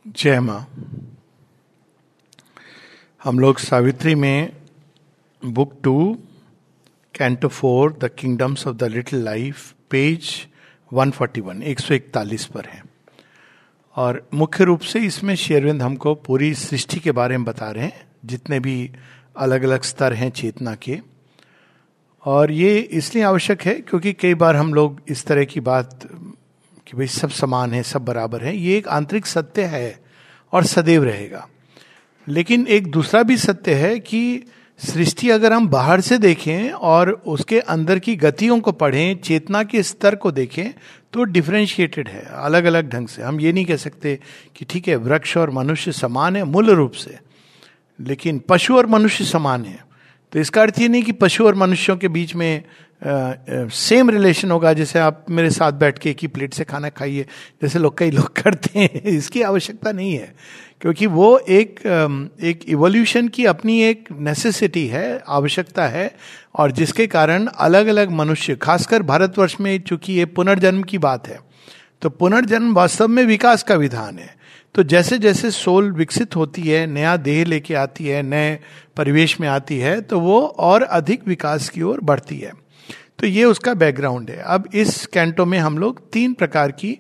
जय माँ। हम लोग सावित्री में book 2 canto 4 the kingdoms of the little life page 141 141 पर हैं। और मुख्य रूप से इसमें श्री अरविंद हमको पूरी सृष्टि के बारे में बता रहे हैं, जितने भी अलग अलग स्तर हैं चेतना के। और ये इसलिए आवश्यक है क्योंकि कई बार हम लोग इस तरह की बात कि भाई सब समान है, सब बराबर है, ये एक आंतरिक सत्य है और सदैव रहेगा। लेकिन एक दूसरा भी सत्य है कि सृष्टि अगर हम बाहर से देखें और उसके अंदर की गतियों को पढ़ें, चेतना के स्तर को देखें, तो डिफरेंशिएटेड है अलग अलग ढंग से। हम ये नहीं कह सकते कि ठीक है वृक्ष और मनुष्य समान है मूल रूप से, लेकिन पशु और मनुष्य समान है। तो इसका अर्थ ये नहीं कि पशु और मनुष्यों के बीच में सेम रिलेशन होगा, जैसे आप मेरे साथ बैठ के एक ही प्लेट से खाना खाइए जैसे कई लोग करते हैं। इसकी आवश्यकता नहीं है, क्योंकि वो एक इवोल्यूशन की अपनी एक नेसेसिटी है, आवश्यकता है। और जिसके कारण अलग अलग मनुष्य, खासकर भारतवर्ष में चूंकि ये पुनर्जन्म की बात है, तो पुनर्जन्म वास्तव में विकास का विधान है। तो जैसे जैसे सोल विकसित होती है, नया देह लेके आती है, नए परिवेश में आती है, तो वो और अधिक विकास की ओर बढ़ती है। तो ये उसका बैकग्राउंड है। अब इस कैंटो में हम लोग 3 प्रकार की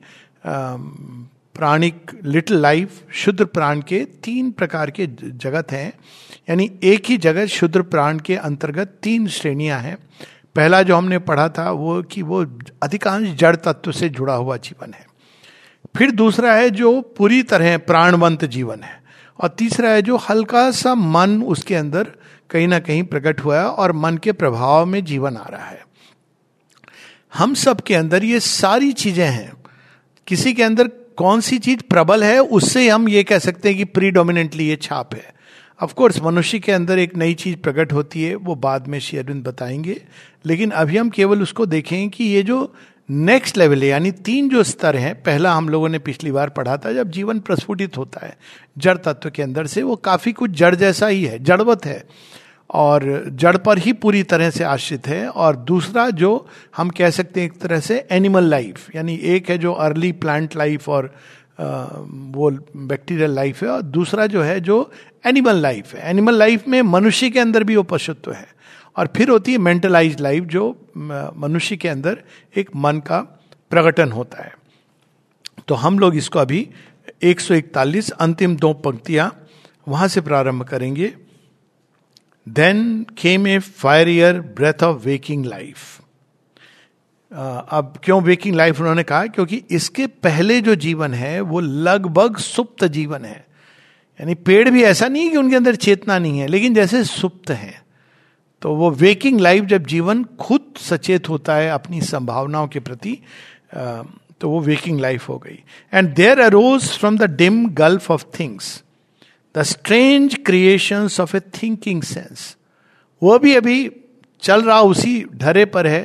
प्राणिक लिटिल लाइफ, शुद्र प्राण के 3 प्रकार के जगत हैं। यानी एक ही जगत शुद्र प्राण के अंतर्गत 3 श्रेणियां हैं। पहला जो हमने पढ़ा था वो कि वो अधिकांश जड़ तत्व से जुड़ा हुआ जीवन है। फिर दूसरा है जो पूरी तरह प्राणवंत जीवन है। और तीसरा है जो हल्का सा मन उसके अंदर कहीं ना कहीं प्रकट हुआ है और मन के प्रभाव में जीवन आ रहा है। हम सब के अंदर ये सारी चीजें हैं। किसी के अंदर कौन सी चीज प्रबल है उससे हम ये कह सकते हैं कि प्रीडोमिनेंटली ये छाप है। ऑफ कोर्स मनुष्य के अंदर एक नई चीज प्रकट होती है, वो बाद में श्री अरविंद बताएंगे। लेकिन अभी हम केवल उसको देखें कि ये जो नेक्स्ट लेवल है, यानी 3 जो स्तर हैं। पहला हम लोगों ने पिछली बार पढ़ा था, जब जीवन प्रस्फुटित होता है जड़ तत्व के अंदर से, वो काफी कुछ जड़ जैसा ही है, जड़वत है और जड़ पर ही पूरी तरह से आश्रित है। और दूसरा जो हम कह सकते हैं एक तरह से एनिमल लाइफ, यानी एक है जो अर्ली प्लांट लाइफ और वो बैक्टीरियल लाइफ है, और दूसरा जो है जो एनिमल लाइफ है। एनिमल लाइफ में मनुष्य के अंदर भी वो पशुत्व है। और फिर होती है मेंटलाइज्ड लाइफ, जो मनुष्य के अंदर एक मन का प्रकटन होता है। तो हम लोग इसको अभी 141 अंतिम 2 पंक्तियां वहां से प्रारंभ करेंगे। Then came a fiery breath of waking life. अब क्यों वेकिंग लाइफ उन्होंने कहा? क्योंकि इसके पहले जो जीवन है वो लगभग सुप्त जीवन है। यानी पेड़ भी ऐसा नहीं कि उनके अंदर चेतना नहीं है, लेकिन जैसे सुप्त है। तो वो वेकिंग लाइफ, जब जीवन खुद सचेत होता है अपनी संभावनाओं के प्रति, तो वो वेकिंग लाइफ हो गई। And there arose from the dim gulf of things the strange creations of a thinking sense. वो भी अभी चल रहा उसी ढरे पर है।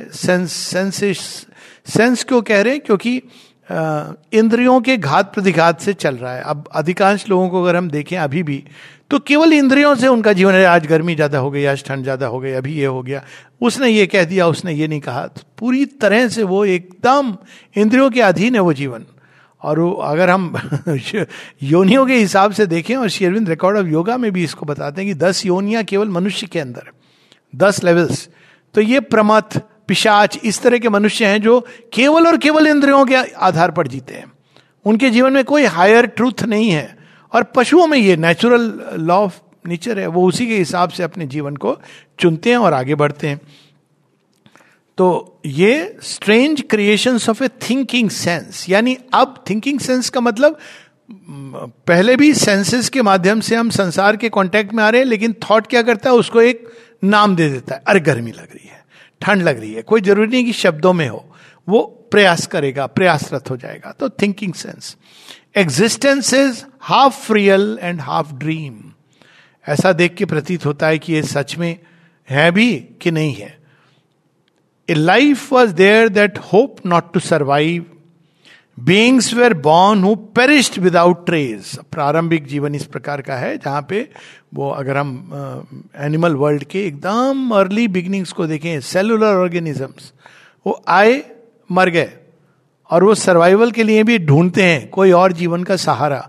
सेंस क्यों कह रहे हैं? क्योंकि इंद्रियों के घात प्रतिघात से चल रहा है। अब अधिकांश लोगों को अगर हम देखें अभी भी, तो केवल इंद्रियों से उनका जीवन है। आज गर्मी ज्यादा हो गई, आज ठंड ज्यादा हो गई, अभी ये हो गया, उसने ये कह दिया, उसने ये नहीं कहा। तो पूरी तरह से वो एकदम इंद्रियों के अधीन है वो जीवन। और वो अगर हम योनियों के हिसाब से देखें, और Shri Aurobindo record of yoga में भी इसको बताते हैं कि 10 योनियां केवल मनुष्य के अंदर, 10 लेवल्स। तो ये प्रमथ, पिशाच, इस तरह के मनुष्य हैं जो केवल और केवल इंद्रियों के आधार पर जीते हैं। उनके जीवन में कोई हायर ट्रूथ नहीं है। और पशुओं में ये नेचुरल लॉ ऑफ नेचर है, वो उसी के हिसाब से अपने जीवन को चुनते हैं और आगे बढ़ते हैं। तो ये strange creations of a thinking sense, यानी अब थिंकिंग सेंस का मतलब, पहले भी सेंसेस के माध्यम से हम संसार के कांटेक्ट में आ रहे हैं, लेकिन थॉट क्या करता है? उसको एक नाम दे देता है। अरे गर्मी लग रही है, ठंड लग रही है, कोई जरूरी नहीं कि शब्दों में हो, वो प्रयास करेगा, प्रयासरत हो जाएगा। तो thinking sense. Existence is half real and half dream. ऐसा देख के प्रतीत होता है कि ये सच में है भी कि नहीं है। A life was there that hoped not to survive. Beings were born who perished without trace. प्रारंभिक जीवन इस प्रकार का है, जहां पे वो अगर हम एनिमल वर्ल्ड के एकदम अर्ली बिगिनिंग्स को देखें, सेलुलर ऑर्गेनिजम्स, वो आए, मर गए, और वो सर्वाइवल के लिए भी ढूंढते हैं कोई और जीवन का सहारा।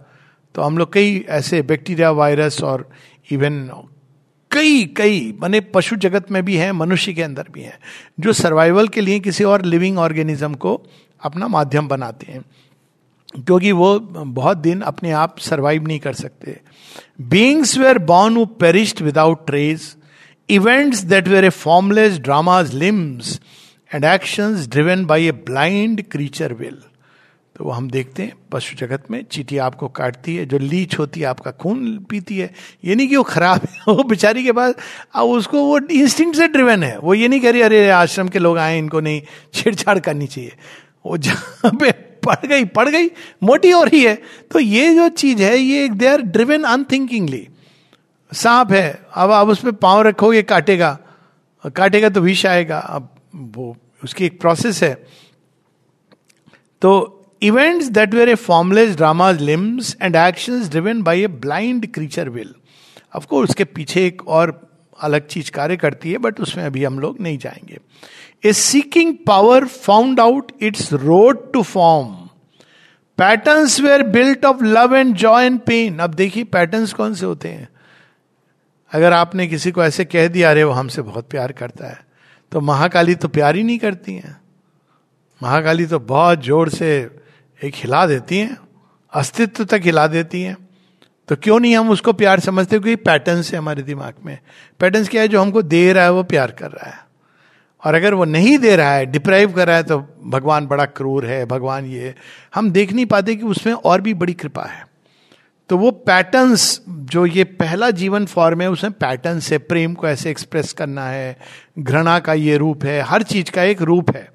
तो हम लोग कई ऐसे बैक्टीरिया, वायरस और इवन कई माने पशु जगत में भी हैं, मनुष्य के अंदर भी हैं, जो सर्वाइवल के लिए किसी और लिविंग ऑर्गेनिज्म को अपना माध्यम बनाते हैं, क्योंकि वो बहुत दिन अपने आप सर्वाइव नहीं कर सकते. Beings were born who perished without trace, events that were a formless drama's limbs and actions driven by a blind creature will. तो वो हम देखते हैं पशु जगत में, चींटी आपको काटती है, जो लीच होती है आपका खून पीती है. ये नहीं कि वो खराब है, वो बेचारी के पास उसको वो इंस्टिंक्ट से ड्रिवन है. वो ये नहीं कह रही अरे आश्रम के लोग आए, इनको नहीं छेड़छाड़ करनी चाहिए. वो जहाँ पे पड़ गई मोटी हो रही है. तो ये जो चीज है ये दे आर ड्रिवन अनथिंकिंगली. सांप है, अब आप उस पर पाँव रखोगे काटेगा तो विष आएगा. अब वो उसकी एक प्रोसेस है. तो events that were a formless drama's limbs and actions driven by a blind creature will. Of course उसके पीछे एक और अलग चीज कार्य करती है, बट उसमें अभी हम लोग नहीं जाएंगे. A seeking power found out its road to form. Patterns were built of love and joy and pain. अब देखिए पैटर्न्स कौन से होते हैं. अगर आपने किसी को ऐसे कह दिया अरे वो हमसे बहुत प्यार करता है, तो महाकाली तो प्यार ही नहीं करती हैं. महाकाली तो बहुत जोर से एक हिला देती हैं, अस्तित्व तक हिला देती हैं. तो क्यों नहीं हम उसको प्यार समझते, क्योंकि पैटर्न्स है हमारे दिमाग में. पैटर्न्स क्या है, जो हमको दे रहा है वो प्यार कर रहा है, और अगर वो नहीं दे रहा है, डिप्राइव कर रहा है, तो भगवान बड़ा क्रूर है, भगवान ये. हम देख नहीं पाते कि उसमें और भी बड़ी कृपा है. तो वो पैटर्न्स, जो ये पहला जीवन फॉर्म है, उसमें पैटर्न्स है. प्रेम को ऐसे एक्सप्रेस करना है, घृणा का ये रूप है, हर चीज का एक रूप है.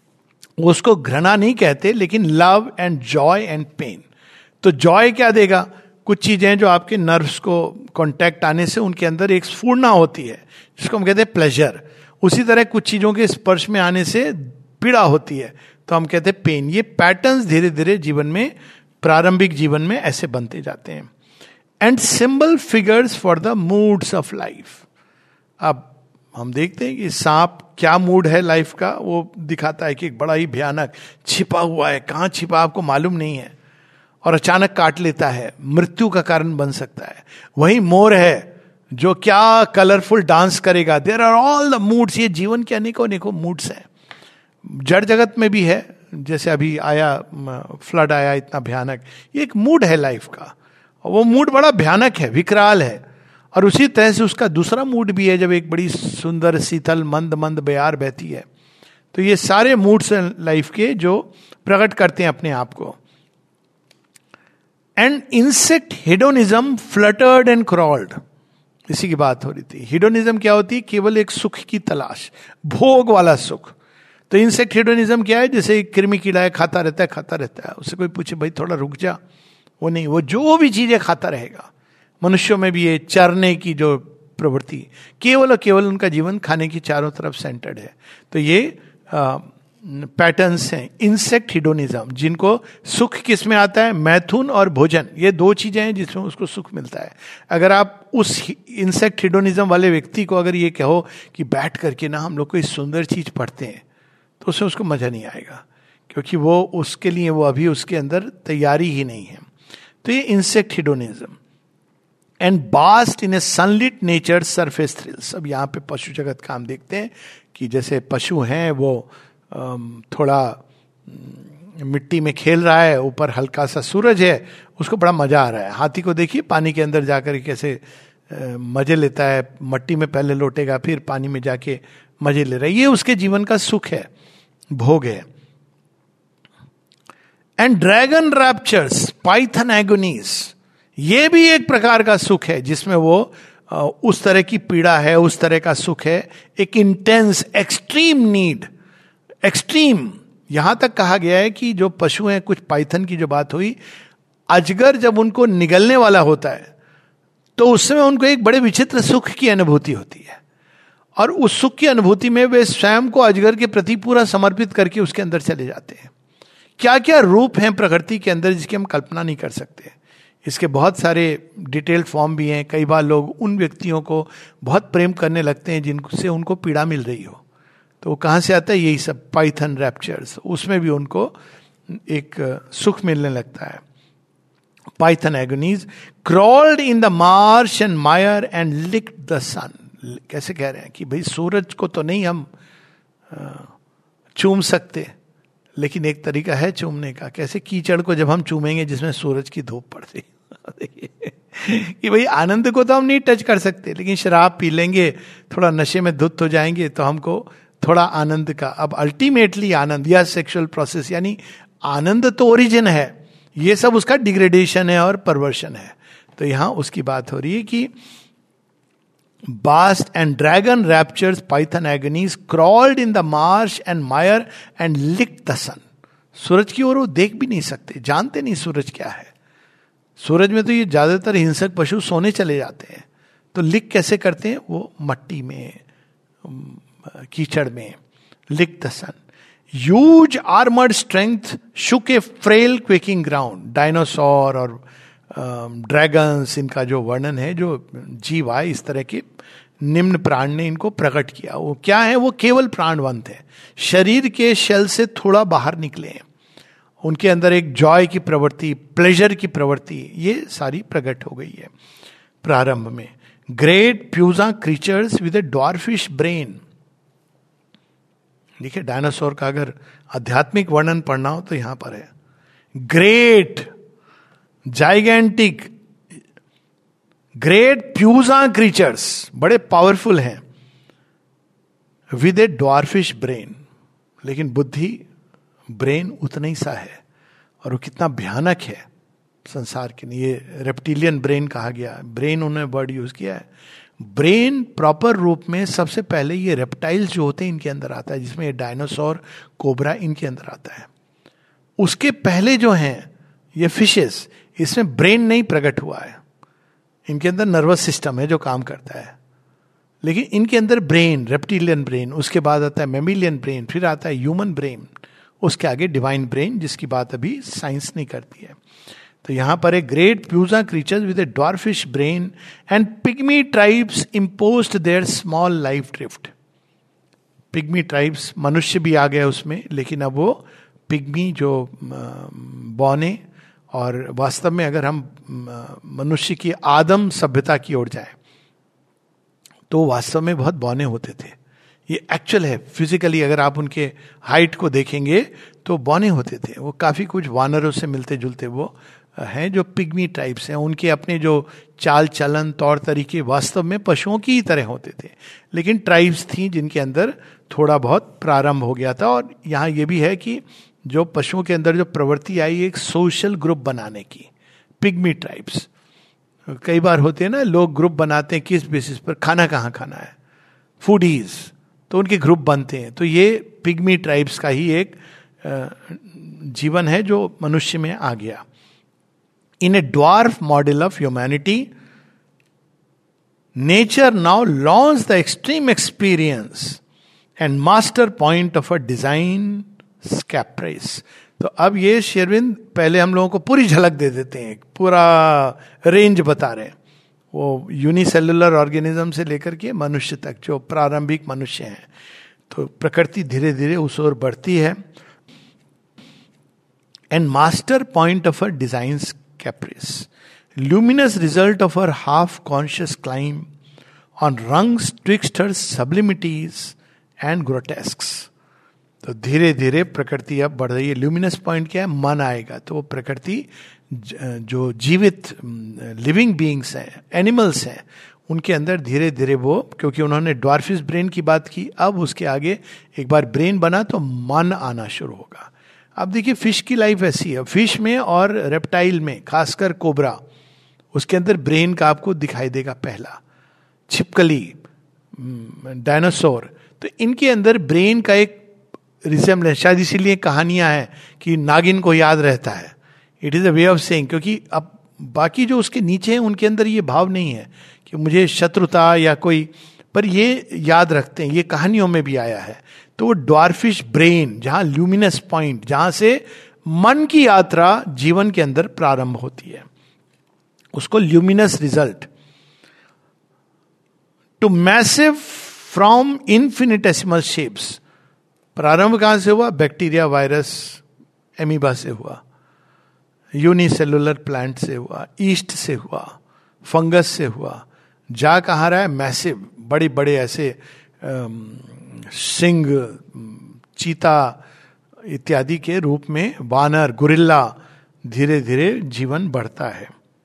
उसको घृणा नहीं कहते, लेकिन love and joy and pain. तो जॉय क्या देगा, कुछ चीजें जो आपके नर्व्स को कांटेक्ट आने से उनके अंदर एक स्फूर्णा होती है, जिसको हम कहते हैं प्लेजर. उसी तरह कुछ चीजों के स्पर्श में आने से पीड़ा होती है, तो हम कहते हैं पेन. ये पैटर्न्स धीरे धीरे जीवन में, प्रारंभिक जीवन में ऐसे बनते जाते हैं. And symbol figures for the moods of life. अब हम देखते हैं कि सांप क्या मूड है लाइफ का, वो दिखाता है कि एक बड़ा ही भयानक छिपा हुआ है, कहाँ छिपा आपको मालूम नहीं है, और अचानक काट लेता है, मृत्यु का कारण बन सकता है. वही मोर है जो क्या कलरफुल डांस करेगा. There are all the moods. ये जीवन के अनेकों अनेकों मूड्स हैं. जड़ जगत में भी है, जैसे अभी आया फ्लड आया इतना भयानक, ये एक मूड है लाइफ का, और वो मूड बड़ा भयानक है, विकराल है. और उसी तरह से उसका दूसरा मूड भी है, जब एक बड़ी सुंदर शीतल मंद मंद बयार बहती है. तो ये सारे मूड्स हैं लाइफ के, जो प्रकट करते हैं अपने आप को. And insect hedonism fluttered and crawled. इसी की बात हो रही थी. हिडोनिज्म क्या होती है, केवल एक सुख की तलाश, भोग वाला सुख. तो इंसेक्ट हिडोनिज्म क्या है, जैसे एक कृमि कीड़ा है, खाता रहता है. उससे कोई पूछे भाई थोड़ा रुक जा, वो नहीं, वो जो भी चीजें खाता रहेगा. मनुष्यों में भी ये चरने की जो प्रवृत्ति, केवल और केवल उनका जीवन खाने की चारों तरफ सेंटर्ड है. तो ये पैटर्न्स हैं इंसेक्ट हिडोनिज्म, जिनको सुख किस में आता है, मैथुन और भोजन. ये दो चीजें हैं जिसमें उसको सुख मिलता है. अगर आप उस इंसेक्ट हिडोनिज्म वाले व्यक्ति को अगर ये कहो कि बैठ करके ना हम लोग कोई सुंदर चीज पढ़ते हैं, तो उसमें उसको मजा नहीं आएगा, क्योंकि वो उसके लिए वो अभी उसके अंदर तैयारी ही नहीं है. तो ये insect hedonism. And basked in a sunlit nature surface thrills. अब यहाँ पे पशु जगत का हम देखते हैं कि जैसे पशु हैं, वो थोड़ा मिट्टी में खेल रहा है, ऊपर हल्का सा सूरज है, उसको बड़ा मजा आ रहा है. हाथी को देखिए पानी के अंदर जाकर कैसे मजे लेता है, मट्टी में पहले लौटेगा, फिर पानी में जाके मजे ले रहा है. ये उसके जीवन का सुख है, भोग है. And dragon raptures, python agonies, ये भी एक प्रकार का सुख है, जिसमें वो उस तरह की पीड़ा है, उस तरह का सुख है. एक इंटेंस एक्सट्रीम नीड, एक्सट्रीम. यहां तक कहा गया है कि जो पशु हैं, कुछ पाइथन की जो बात हुई, अजगर जब उनको निगलने वाला होता है, तो उस समय उनको एक बड़े विचित्र सुख की अनुभूति होती है. और उस सुख की अनुभूति में वे स्वयं को अजगर के प्रति पूरा समर्पित करके उसके अंदर चले जाते हैं. क्या क्या रूप हैं प्रकृति के अंदर जिसकी हम कल्पना नहीं कर सकते. इसके बहुत सारे डिटेल्ड फॉर्म भी हैं. कई बार लोग उन व्यक्तियों को बहुत प्रेम करने लगते हैं जिनसे उनको पीड़ा मिल रही हो, तो वो कहाँ से आता है, यही सब पाइथन रैप्चर्स. उसमें भी उनको एक सुख मिलने लगता है. Python agonies crawled in the marsh and mire and licked the sun. कैसे कह रहे हैं कि भाई सूरज को तो नहीं हम चूम सकते, लेकिन एक तरीका है चूमने का. कैसे? कीचड़ को जब हम चूमेंगे जिसमें सूरज की धूप पड़ती कि भाई आनंद को तो हम नहीं टच कर सकते, लेकिन शराब पी लेंगे, थोड़ा नशे में धुत हो जाएंगे तो हमको थोड़ा आनंद का. अब अल्टीमेटली आनंद या सेक्सुअल प्रोसेस, यानी आनंद तो ओरिजिन है, ये सब उसका डिग्रेडेशन है और परवर्शन है. तो यहां उसकी बात हो रही है कि Bast and dragon raptures python agonies crawled in the marsh and mire and licked the sun. सूरज की ओर वो देख भी नहीं सकते, जानते नहीं सूरज क्या है. सूरज में तो ये ज्यादातर हिंसक पशु सोने चले जाते हैं, तो लिक कैसे करते हैं? वो मट्टी में, कीचड़ में. Lick the sun. Huge armoured strength shook a frail quaking ground. Dinosaur और ड्रैगन्स, इनका जो वर्णन है, जो जीव आए इस तरह के निम्न प्राण ने इनको प्रकट किया. वो क्या है? वो केवल प्राणवंत है, शरीर के शेल से थोड़ा बाहर निकले हैं. उनके अंदर एक जॉय की प्रवृत्ति, प्लेजर की प्रवृत्ति, ये सारी प्रकट हो गई है प्रारंभ में. Great puissant creatures with a dwarfish brain. देखिए, डायनासोर का अगर आध्यात्मिक वर्णन पढ़ना हो तो यहां पर है. Great, gigantic, great puissant creatures, बड़े पावरफुल हैं, विद ए ड्वार्फिश ब्रेन. लेकिन बुद्धि, ब्रेन उतना ही सा है, और वो कितना भयानक है संसार के लिए. ये रेप्टिलियन ब्रेन कहा गया. ब्रेन उन्होंने वर्ड यूज किया है. ब्रेन प्रॉपर रूप में सबसे पहले ये रेप्टाइल्स जो होते हैं इनके अंदर आता है, जिसमें डायनासोर, कोबरा इनके अंदर आता है. उसके पहले जो हैं ये फिशेस, इसमें ब्रेन नहीं प्रकट हुआ है. इनके अंदर नर्वस सिस्टम है जो काम करता है, लेकिन इनके अंदर ब्रेन, रेप्टिलियन ब्रेन, उसके बाद आता है मेमिलियन ब्रेन, फिर आता है ह्यूमन ब्रेन, उसके आगे डिवाइन ब्रेन, जिसकी बात अभी साइंस नहीं करती है. तो यहां पर एक great puissant creatures with a dwarfish brain and pygmy tribes imposed their small life drift. Pygmy tribes, मनुष्य भी आ गए उसमें, लेकिन अब वो पिग्मी जो बौने, और वास्तव में अगर हम मनुष्य की आदम सभ्यता की ओर जाएं तो वास्तव में बहुत बौने होते थे. ये एक्चुअल है. फिजिकली अगर आप उनके हाइट को देखेंगे तो बौने होते थे. वो काफी कुछ वानरों से मिलते जुलते वो हैं जो पिग्मी टाइप्स हैं. उनके अपने जो चाल चलन, तौर तरीके वास्तव में पशुओं की ही तरह होते थे, लेकिन ट्राइब्स थी जिनके अंदर थोड़ा बहुत प्रारंभ हो गया था. और यहाँ ये भी है कि जो पशुओं के अंदर जो प्रवृत्ति आई एक सोशल ग्रुप बनाने की, पिग्मी ट्राइब्स. कई बार होते हैं ना, लोग ग्रुप बनाते हैं किस बेसिस पर? खाना कहाँ खाना है, फूडीज, तो उनके ग्रुप बनते हैं. तो ये पिग्मी ट्राइब्स का ही एक जीवन है जो मनुष्य में आ गया. In a dwarf model of humanity nature now launch the extreme experience and master point of a design caprice. तो अब ये शेरविंद पहले हम लोगों को पूरी झलक दे देते हैं, पूरा रेंज बता रहे हैं. वो यूनिसेलुलर ऑर्गेनिज्म से लेकर के मनुष्य तक, जो प्रारंभिक मनुष्य हैं. तो प्रकृति धीरे धीरे उस ओर बढ़ती है. And master point of a design caprice, luminous result of her half conscious climb on rungs twixt her sublimities and grotesques. तो धीरे धीरे प्रकृति अब बढ़ रही है. ल्यूमिनस पॉइंट क्या है? मन आएगा. तो वो प्रकृति जो जीवित लिविंग बीइंग्स हैं, एनिमल्स हैं, उनके अंदर धीरे धीरे वो, क्योंकि उन्होंने ड्वार्फिश ब्रेन की बात की, अब उसके आगे एक बार ब्रेन बना तो मन आना शुरू होगा. अब देखिए, फिश की लाइफ ऐसी है. फिश में और रेप्टाइल में, खासकर कोबरा, उसके अंदर ब्रेन का आपको दिखाई देगा पहला. छिपकली, डायनासोर, तो इनके अंदर ब्रेन का एक रिसेम्बलेंस, शायद इसीलिए कहानियां हैं कि नागिन को याद रहता है. It is a way of saying, क्योंकि अब बाकी जो उसके नीचे हैं उनके अंदर ये भाव नहीं है कि मुझे शत्रुता या कोई, पर ये याद रखते हैं. ये कहानियों में भी आया है. तो वो ड्वार्फिश ब्रेन, जहां ल्यूमिनस पॉइंट, जहां से मन की यात्रा जीवन के अंदर प्रारंभ होती है, उसको luminous result. To massive from infinitesimal shapes. प्रारंभ कहां से हुआ? बैक्टीरिया, वायरस, एमीबा से हुआ. यूनिसेलुलर प्लांट से हुआ, ईस्ट से हुआ, फंगस से हुआ, जा कहाँ रहा है, मैसिव, बड़े बड़े ऐसे सिंह, चीता इत्यादि के रूप में, वानर, गुरिल्ला, धीरे धीरे जीवन बढ़ता है.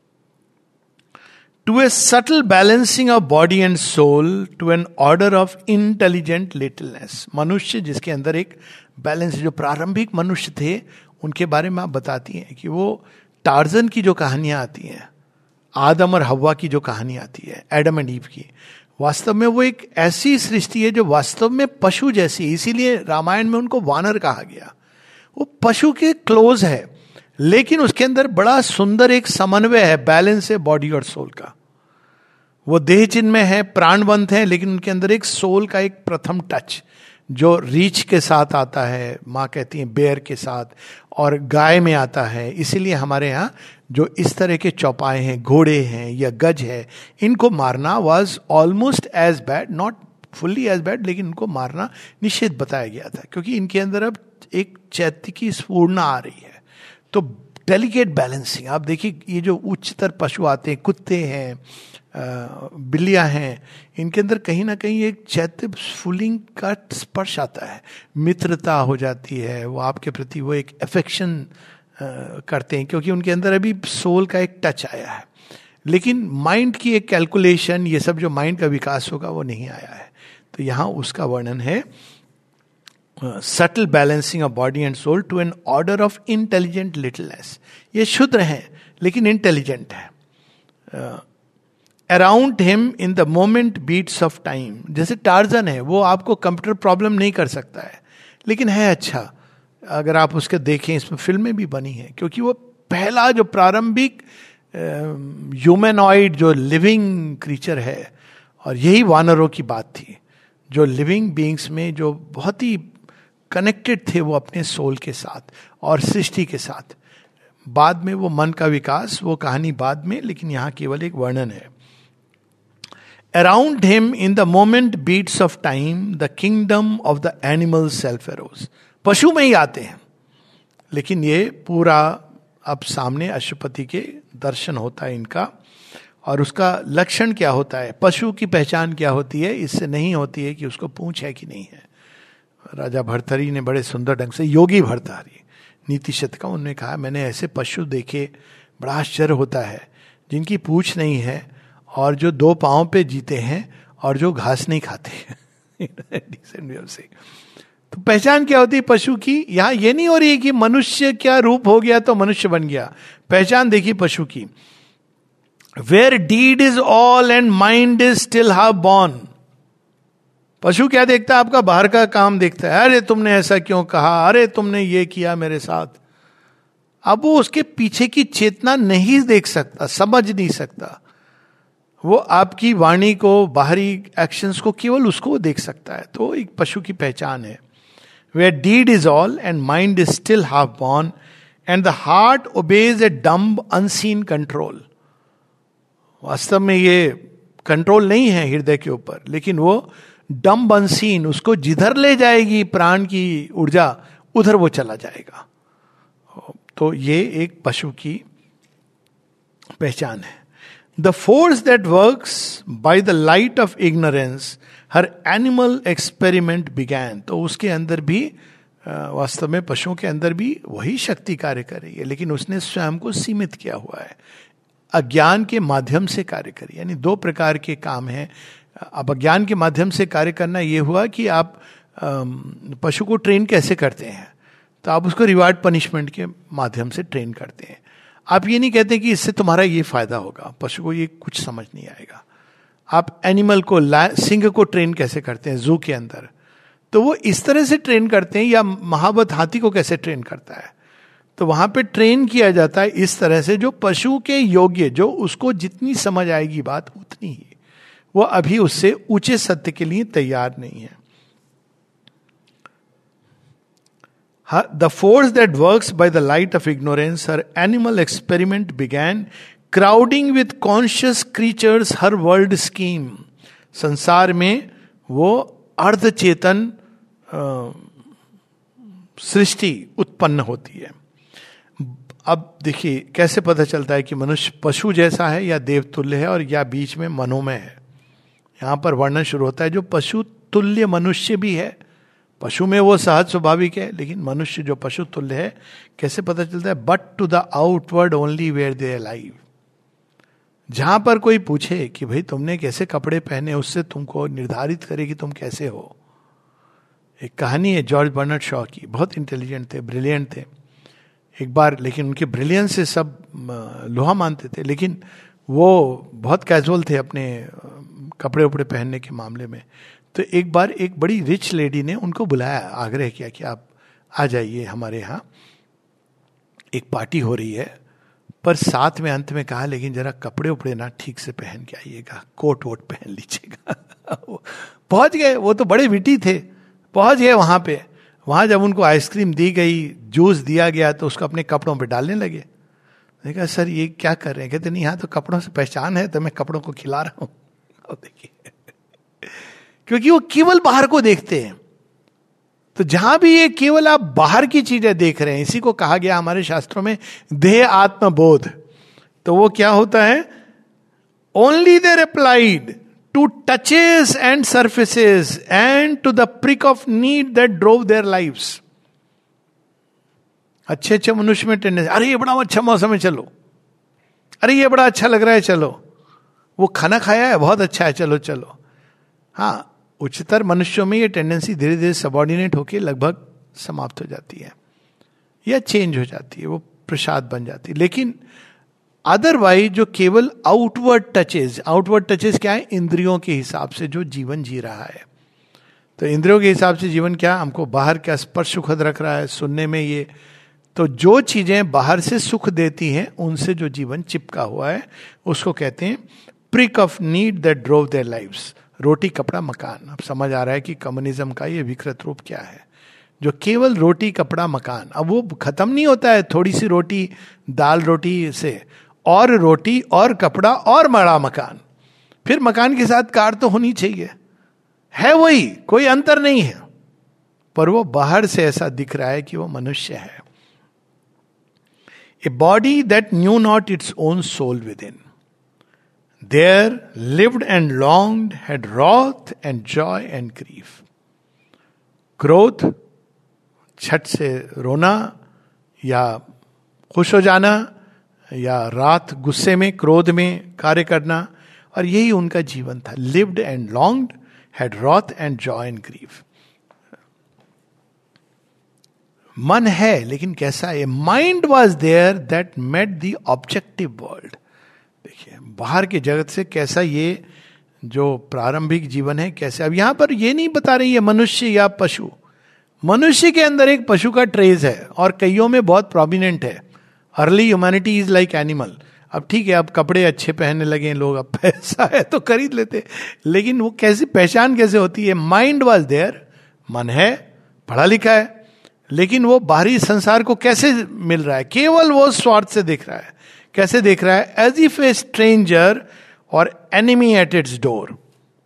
To a subtle balancing of body and soul, to an order of intelligent littleness. मनुष्य जिसके अंदर एक बैलेंस, जो प्रारंभिक मनुष्य थे उनके बारे में आप बताती हैं कि वो टार्जन की जो कहानियां आती हैं, आदम और हव्वा की जो कहानी आती है, एडम एंड ईव की, वास्तव में वो एक ऐसी सृष्टि है जो वास्तव में पशु जैसी है. इसीलिए रामायण में उनको वानर कहा गया. वो पशु के क्लोज है, लेकिन उसके अंदर बड़ा सुंदर एक समन्वय है, बैलेंस है बॉडी और सोल का. वो देह चिन्ह में है, प्राणवंत है, लेकिन उनके अंदर एक सोल का एक प्रथम टच जो रीछ के साथ आता है, माँ कहती है बेयर के साथ, और गाय में आता है. इसीलिए हमारे यहाँ जो इस तरह के चौपाए हैं, घोड़े हैं या गज है, इनको मारना was almost as bad, not fully as bad, लेकिन इनको मारना निषेध बताया गया था, क्योंकि इनके अंदर अब एक चैत्य की स्फूर्णा आ रही है. तो डेलिकेट बैलेंसिंग. आप देखिए ये जो उच्चतर पशु आते हैं, कुत्ते हैं, बिल्लियां हैं, इनके अंदर कहीं ना कहीं एक चैत्य स्फुलिंग का स्पर्श आता है, मित्रता हो जाती है, वो आपके प्रति वो एक अफेक्शन करते हैं, क्योंकि उनके अंदर अभी सोल का एक टच आया है. लेकिन माइंड की एक कैलकुलेशन, ये सब जो माइंड का विकास होगा वो नहीं आया है. तो यहाँ उसका वर्णन है, subtle balancing of body and soul to an order of intelligent littleness. ये शुद्र हैं लेकिन इंटेलिजेंट है. Around him in the moment beats of time. जैसे टार्जन है, वो आपको कंप्यूटर प्रॉब्लम नहीं कर सकता है, लेकिन है अच्छा. अगर आप उसके देखें, इसमें फिल्में भी बनी हैं, क्योंकि वो पहला जो प्रारंभिक ह्यूमनॉइड जो लिविंग क्रीचर है, और यही वानरों की बात थी, जो लिविंग बीइंग्स में जो बहुत ही कनेक्टेड थे वो अपने सोल के साथ और सृष्टि के साथ. बाद में वो मन का विकास, वो कहानी बाद में, लेकिन यहां केवल एक वर्णन है. Around him in the moment beats of time the kingdom of the animal self arose. पशु में ही आते हैं, लेकिन ये पूरा अब सामने अश्वपति के दर्शन होता है इनका. और उसका लक्षण क्या होता है, पशु की पहचान क्या होती है, इससे नहीं होती है कि उसको पूंछ है कि नहीं है. राजा भर्तहरि ने बड़े सुंदर ढंग से, योगी भर्तहरि नीति शतका, उन्होंने कहा मैंने ऐसे पशु देखे, बड़ा आश्चर्य होता है, जिनकी पूंछ नहीं है और जो दो पांव पे जीते हैं और जो घास नहीं खाते हैं. तो पहचान क्या होती है पशु की. यहां ये नहीं हो रही है कि मनुष्य क्या रूप हो गया तो मनुष्य बन गया. पहचान देखिए पशु की. Where deed is all and mind is still half born. पशु क्या देखता है, आपका बाहर का काम देखता है, अरे तुमने ऐसा क्यों कहा, अरे तुमने ये किया मेरे साथ. अब वो उसके पीछे की चेतना नहीं देख सकता, समझ नहीं सकता. वो आपकी वाणी को, बाहरी एक्शंस को, केवल उसको देख सकता है. तो एक पशु की पहचान है. Where deed is all and mind is still half born and the heart obeys a dumb unseen control. वास्तव में ये कंट्रोल नहीं है हृदय के ऊपर, लेकिन वो डम्ब अनसीन, उसको जिधर ले जाएगी प्राण की ऊर्जा उधर वो चला जाएगा. तो ये एक पशु की पहचान है. The force that works by the light of ignorance her animal experiment began. तो उसके अंदर भी वास्तव में पशुओं के अंदर भी वही शक्ति कार्य कर रही है, लेकिन उसने स्वयं को सीमित किया हुआ है, अज्ञान के माध्यम से कार्य करी. यानी दो प्रकार के काम हैं. अब अज्ञान के माध्यम से कार्य करना यह हुआ कि आप पशु को ट्रेन कैसे करते हैं, तो आप उसको रिवार्ड पनिशमेंट के माध्यम से ट्रेन करते हैं. आप ये नहीं कहते कि इससे तुम्हारा ये फायदा होगा, पशु को ये कुछ समझ नहीं आएगा. आप एनिमल को, सिंह को ट्रेन कैसे करते हैं जू के अंदर, तो वो इस तरह से ट्रेन करते हैं. या महावत हाथी को कैसे ट्रेन करता है, तो वहां पे ट्रेन किया जाता है इस तरह से जो पशु के योग्य, जो उसको जितनी समझ आएगी बात उतनी ही, वो अभी उससे ऊंचे सत्य के लिए तैयार नहीं है. The force that works by the light of ignorance, her animal experiment began, crowding with conscious creatures her world scheme. संसार में वो अर्धचेतन सृष्टि उत्पन्न होती है. अब देखिए कैसे पता चलता है कि मनुष्य पशु जैसा है या देवतुल्य है और या बीच में मनोमय है। यहां पर वर्णन शुरू होता है जो पशु तुल्य मनुष्य भी है। पशु में वो सहज स्वाभाविक है, लेकिन मनुष्य जो पशु तुल्य है, कैसे पता चलता है? But to the outward only where they are live. जहां पर कोई पूछे कि भाई तुमने कैसे कपड़े पहने, उससे तुमको निर्धारित करे कि तुम कैसे हो। एक कहानी है जॉर्ज बर्नार्ड शॉ की, बहुत इंटेलिजेंट थे, ब्रिलियंट थे। एक बार, लेकिन उनके ब्रिलियंस से सब लोहा मानते थे, लेकिन वो बहुत कैजुअल थे अपने कपड़े उपड़े पहनने के मामले में। तो एक बार एक बड़ी रिच लेडी ने उनको बुलाया, आग्रह किया कि आप आ जाइए हमारे यहाँ, एक पार्टी हो रही है। पर साथ में अंत में कहा लेकिन जरा कपड़े उपड़े ना ठीक से पहन के आइएगा, कोट वोट पहन लीजिएगा। पहुंच गए, वो तो बड़े विटी थे, पहुंच गए वहां पे। वहां जब उनको आइसक्रीम दी गई, जूस दिया गया, तो उसको अपने कपड़ों पे डालने लगे। देखा सर ये क्या कर रहे हैं? कहते नहीं, यहाँ तो कपड़ों से पहचान है, तो मैं कपड़ों को खिला रहा हूं। अब देखिए, क्योंकि वो केवल बाहर को देखते हैं। तो जहां भी ये केवल आप बाहर की चीजें देख रहे हैं, इसी को कहा गया हमारे शास्त्रों में देह आत्मबोध। तो वो क्या होता है? Only they replied to touches and surfaces and to the prick of need that drove their lives. अच्छे अच्छे मनुष्य में टेंडेंसी, अरे ये बड़ा अच्छा मौसम है चलो, अरे ये बड़ा अच्छा लग रहा है चलो, वो खाना खाया है बहुत अच्छा है चलो चलो। हाँ, उच्चतर मनुष्यों में ये टेंडेंसी धीरे धीरे सबऑर्डिनेट होकर लगभग समाप्त हो जाती है या चेंज हो जाती है, वो प्रसाद बन जाती है। लेकिन अदरवाइज जो केवल आउटवर्ड टचेज क्या है? इंद्रियों के हिसाब से जो जीवन जी रहा है। तो इंद्रियों के हिसाब से जीवन क्या? हमको बाहर क्या स्पर्श सुखद रख रहा है, सुनने में ये, तो जो चीजें बाहर से सुख देती हैं उनसे जो जीवन चिपका हुआ है उसको कहते हैं prick of need that drove their lives. रोटी कपड़ा मकान। अब समझ आ रहा है कि कम्युनिज्म का ये विकृत रूप क्या है, जो केवल रोटी कपड़ा मकान। अब वो खत्म नहीं होता है थोड़ी सी रोटी दाल रोटी से, और रोटी और कपड़ा और बड़ा मकान, फिर मकान के साथ कार तो होनी चाहिए, है वही, कोई अंतर नहीं है, पर वो बाहर से ऐसा दिख रहा है कि वो मनुष्य है। A body that knew not its own soul within इन, there lived and longed, had wrath and joy and grief. क्रोध, छठ से रोना या खुश हो जाना, या रात गुस्से में क्रोध में कार्य करना, और यही उनका जीवन था। lived and longed, had wrath and joy and grief. मन है लेकिन कैसा है? Mind was there that met the objective world. देखिए बाहर के जगत से कैसा ये जो प्रारंभिक जीवन है कैसे। अब यहां पर ये नहीं बता रही है मनुष्य या पशु। मनुष्य के अंदर एक पशु का ट्रेस है और कईयों में बहुत प्रोमिनेंट है। Early humanity is like animal. अब ठीक है, अब कपड़े अच्छे पहनने लगे हैं लोग, अब पैसा है तो खरीद लेते, लेकिन वो कैसी पहचान कैसे होती है? माइंड वॉज देयर, मन है, पढ़ा लिखा है, लेकिन वो बाहरी संसार को कैसे मिल रहा है? केवल वो स्वार्थ से देख रहा है। कैसे देख रहा है? As if a stranger or enemy at its door.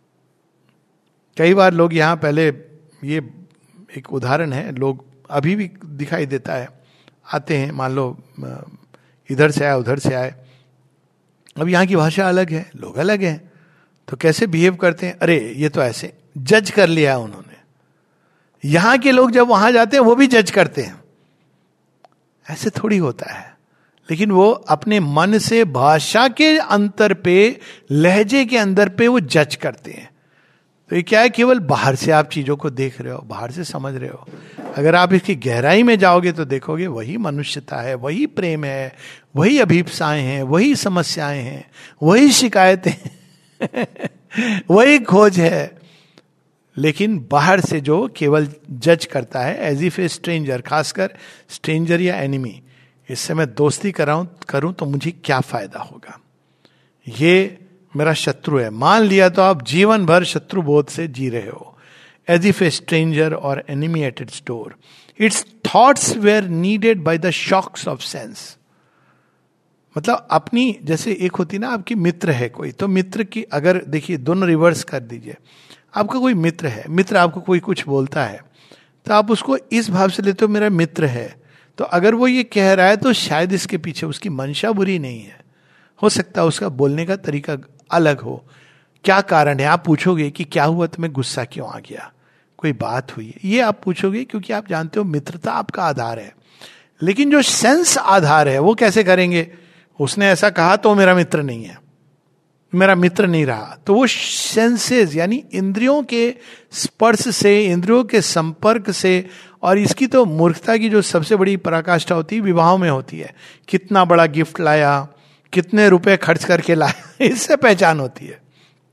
कई बार लोग यहां, पहले ये एक उदाहरण है, लोग अभी भी दिखाई देता है, आते हैं, मान लो इधर से आए उधर से आए, अब यहाँ की भाषा अलग है, लोग अलग हैं, तो कैसे बिहेव करते हैं? अरे ये तो ऐसे जज कर लिया उन्होंने। यहां के लोग जब वहां जाते हैं वो भी जज करते हैं, ऐसे थोड़ी होता है। लेकिन वो अपने मन से भाषा के अंतर पे, लहजे के अंदर पे वो जज करते हैं। तो ये क्या है? केवल बाहर से आप चीजों को देख रहे हो, बाहर से समझ रहे हो। अगर आप इसकी गहराई में जाओगे तो देखोगे वही मनुष्यता है, वही प्रेम है, वही अभीप्साएं हैं, वही समस्याएं हैं, वही शिकायतें वही खोज है। लेकिन बाहर से जो केवल जज करता है एज इफ ए स्ट्रेंजर, खासकर स्ट्रेंजर या एनिमी, इससे मैं दोस्ती करूं तो मुझे क्या फायदा होगा, ये मेरा शत्रु है। मान लिया तो आप जीवन भर शत्रु बोध से जी रहे हो, as if a stranger or enemy at its door. Its thoughts were kneaded by the shocks of sense. मतलब अपनी, जैसे एक होती ना आपकी मित्र है कोई, तो मित्र की अगर देखिए दोनों रिवर्स कर दीजिए, आपका कोई मित्र है, मित्र आपको कोई कुछ बोलता है तो आप उसको इस भाव से लेते हो मेरा मित्र है, तो अगर वो ये कह रहा है तो शायद इसके पीछे उसकी मंशा बुरी नहीं है, हो सकता है उसका बोलने का तरीका अलग हो। क्या कारण है, आप पूछोगे कि क्या हुआ, तुम्हें गुस्सा क्यों आ गया, कोई बात हुई है, ये आप पूछोगे, क्योंकि आप जानते हो मित्रता आपका आधार है। लेकिन जो सेंस आधार है वो कैसे करेंगे, उसने ऐसा कहा तो मेरा मित्र नहीं है, मेरा मित्र नहीं रहा। तो वो सेंसेस यानी इंद्रियों के स्पर्श से, इंद्रियों के संपर्क से, और इसकी तो मूर्खता की जो सबसे बड़ी पराकाष्ठा होती है विवाह में होती है। कितना बड़ा गिफ्ट लाया, कितने रुपए खर्च करके लाया, इससे पहचान होती है।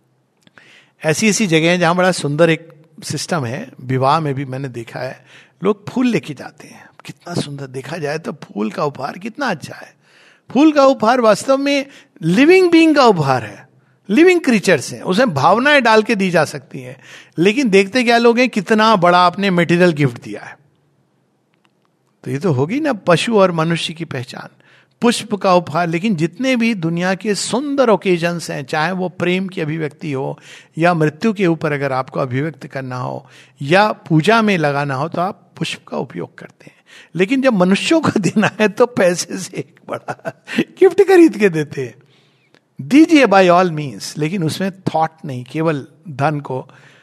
ऐसी ऐसी जगह है जहां बड़ा सुंदर एक सिस्टम है, विवाह में भी मैंने देखा है, लोग फूल लेके जाते हैं। कितना सुंदर, देखा जाए तो फूल का उपहार कितना अच्छा है। फूल का उपहार वास्तव में लिविंग बीइंग का उपहार है, लिविंग क्रीचर्स हैं, उसमें भावनाएं डाल के दी जा सकती हैं। लेकिन देखते क्या लोग हैं, कितना बड़ा आपने मटेरियल गिफ्ट दिया है। तो ये तो होगी ना पशु और मनुष्य की पहचान, पुष्प का उपहार। लेकिन जितने भी दुनिया के सुंदर ओकेजन्स हैं, चाहे वो प्रेम की अभिव्यक्ति हो या मृत्यु के ऊपर अगर आपको अभिव्यक्त करना हो या पूजा में लगाना हो, तो आप पुष्प का उपयोग करते हैं। लेकिन जब मनुष्यों को देना है तो पैसे से एक बड़ा गिफ्ट खरीद के देते हैं। दीजिए बाय ऑल मीन्स, लेकिन उसमें थॉट नहीं, केवल धन को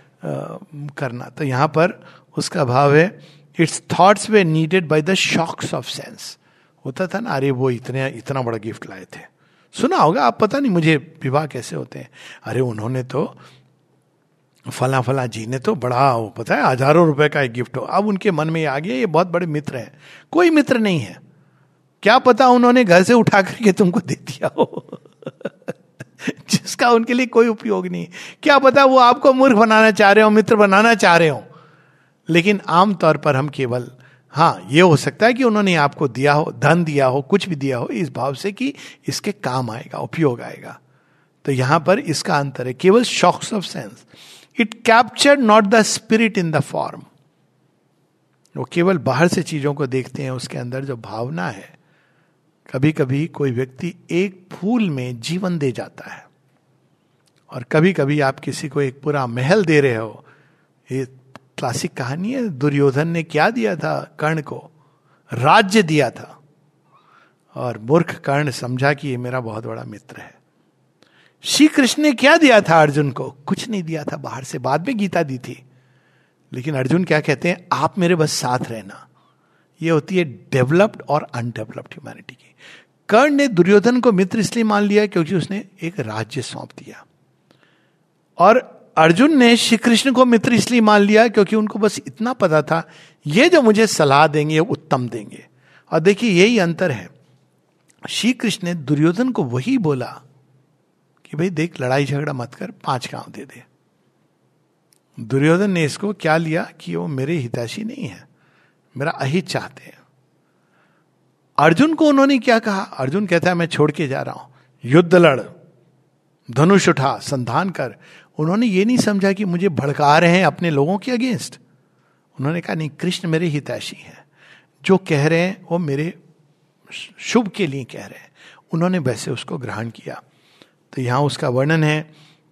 करना। तो यहां पर उसका भाव है, its thoughts were kneaded by the shocks of sense. होता था ना, अरे वो इतना बड़ा गिफ्ट लाए थे, सुना होगा आप, पता नहीं मुझे विवाह कैसे होते हैं, अरे उन्होंने तो फला फला जी ने तो बड़ा, वो पता है हजारों रुपए का एक गिफ्ट हो। अब उनके मन में आ गया ये बहुत बड़े मित्र हैं। कोई मित्र नहीं है, क्या पता उन्होंने घर से उठा करके तुमको दे दिया हो जिसका उनके लिए कोई उपयोग नहीं। क्या पता वो आपको मूर्ख बनाना चाह रहे हो, मित्र बनाना चाह रहे हो। लेकिन आमतौर पर हम केवल, हाँ ये हो सकता है कि उन्होंने आपको दिया हो, धन दिया हो, कुछ भी दिया हो, इस भाव से कि इसके काम आएगा, उपयोग आएगा। तो यहां पर इसका अंतर है, केवल shocks of sense. It captured not the spirit in the form. वो केवल बाहर से चीजों को देखते हैं, उसके अंदर जो भावना है। कभी कभी कोई व्यक्ति एक फूल में जीवन दे जाता है, और कभी कभी आप किसी को एक पूरा महल दे रहे हो। ये क्लासिक कहानी है, दुर्योधन ने क्या दिया था कर्ण को, राज्य दिया था, और मूर्ख कर्ण समझा कि ये मेरा बहुत बड़ा मित्र है। श्री कृष्ण ने क्या दिया था अर्जुन को, कुछ नहीं दिया था बाहर से, बाद में गीता दी थी। लेकिन अर्जुन क्या कहते हैं, आप मेरे बस साथ रहना। ये होती है डेवलप्ड और अनडेवलप्ड ह्यूमैनिटी की। कर्ण ने दुर्योधन को मित्र इसलिए मान लिया क्योंकि उसने एक राज्य सौंप दिया, और अर्जुन ने श्री कृष्ण को मित्र इसलिए मान लिया क्योंकि उनको बस इतना पता था ये जो मुझे सलाह देंगे उत्तम देंगे। और देखिए यही अंतर है, श्री कृष्ण ने दुर्योधन को वही बोला कि भाई देख लड़ाई झगड़ा मत कर, 5 गांव दे दे। दुर्योधन ने इसको क्या लिया कि वो मेरे हितैषी नहीं है, मेरा अहित चाहते हैं। अर्जुन को उन्होंने क्या कहा, अर्जुन कहता है मैं छोड़ के जा रहा हूं, युद्ध लड़, धनुष उठा, संधान कर। उन्होंने ये नहीं समझा कि मुझे भड़का रहे हैं अपने लोगों के अगेंस्ट। उन्होंने कहा नहीं, कृष्ण मेरे हितैषी हैं, जो कह रहे हैं वो मेरे शुभ के लिए कह रहे हैं। उन्होंने वैसे उसको ग्रहण किया। तो यहां उसका वर्णन है,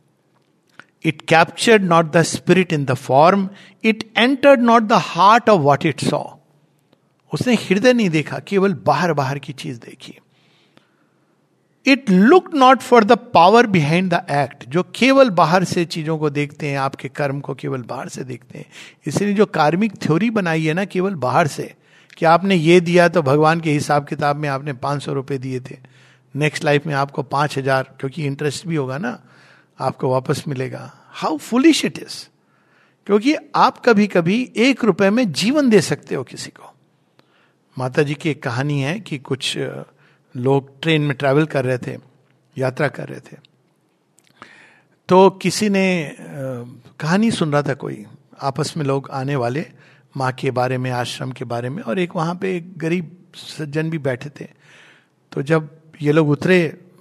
it captured not the spirit in the form, it entered not the heart of what it saw. उसने हृदय नहीं देखा, केवल बाहर बाहर की चीज देखी। It look not for the power behind the act, जो केवल बाहर से चीजों को देखते हैं, आपके कर्म को केवल बाहर से देखते हैं। इसलिए जो कार्मिक थ्योरी बनाई है ना केवल बाहर से, कि आपने ये दिया तो भगवान के हिसाब किताब में आपने 500 रुपए दिए थे, नेक्स्ट लाइफ में आपको 5000, क्योंकि इंटरेस्ट भी होगा ना, आपको वापस मिलेगा। How foolish it is. क्योंकि आप कभी कभी 1 रुपए में जीवन दे सकते हो किसी को। माता जी की एक कहानी है कि कुछ लोग ट्रेन में ट्रैवल कर रहे थे, यात्रा कर रहे थे, तो किसी ने कहानी सुन रहा था, कोई आपस में लोग आने वाले, माँ के बारे में, आश्रम के बारे में, और एक वहाँ पे एक गरीब सज्जन भी बैठे थे। तो जब ये लोग उतरे,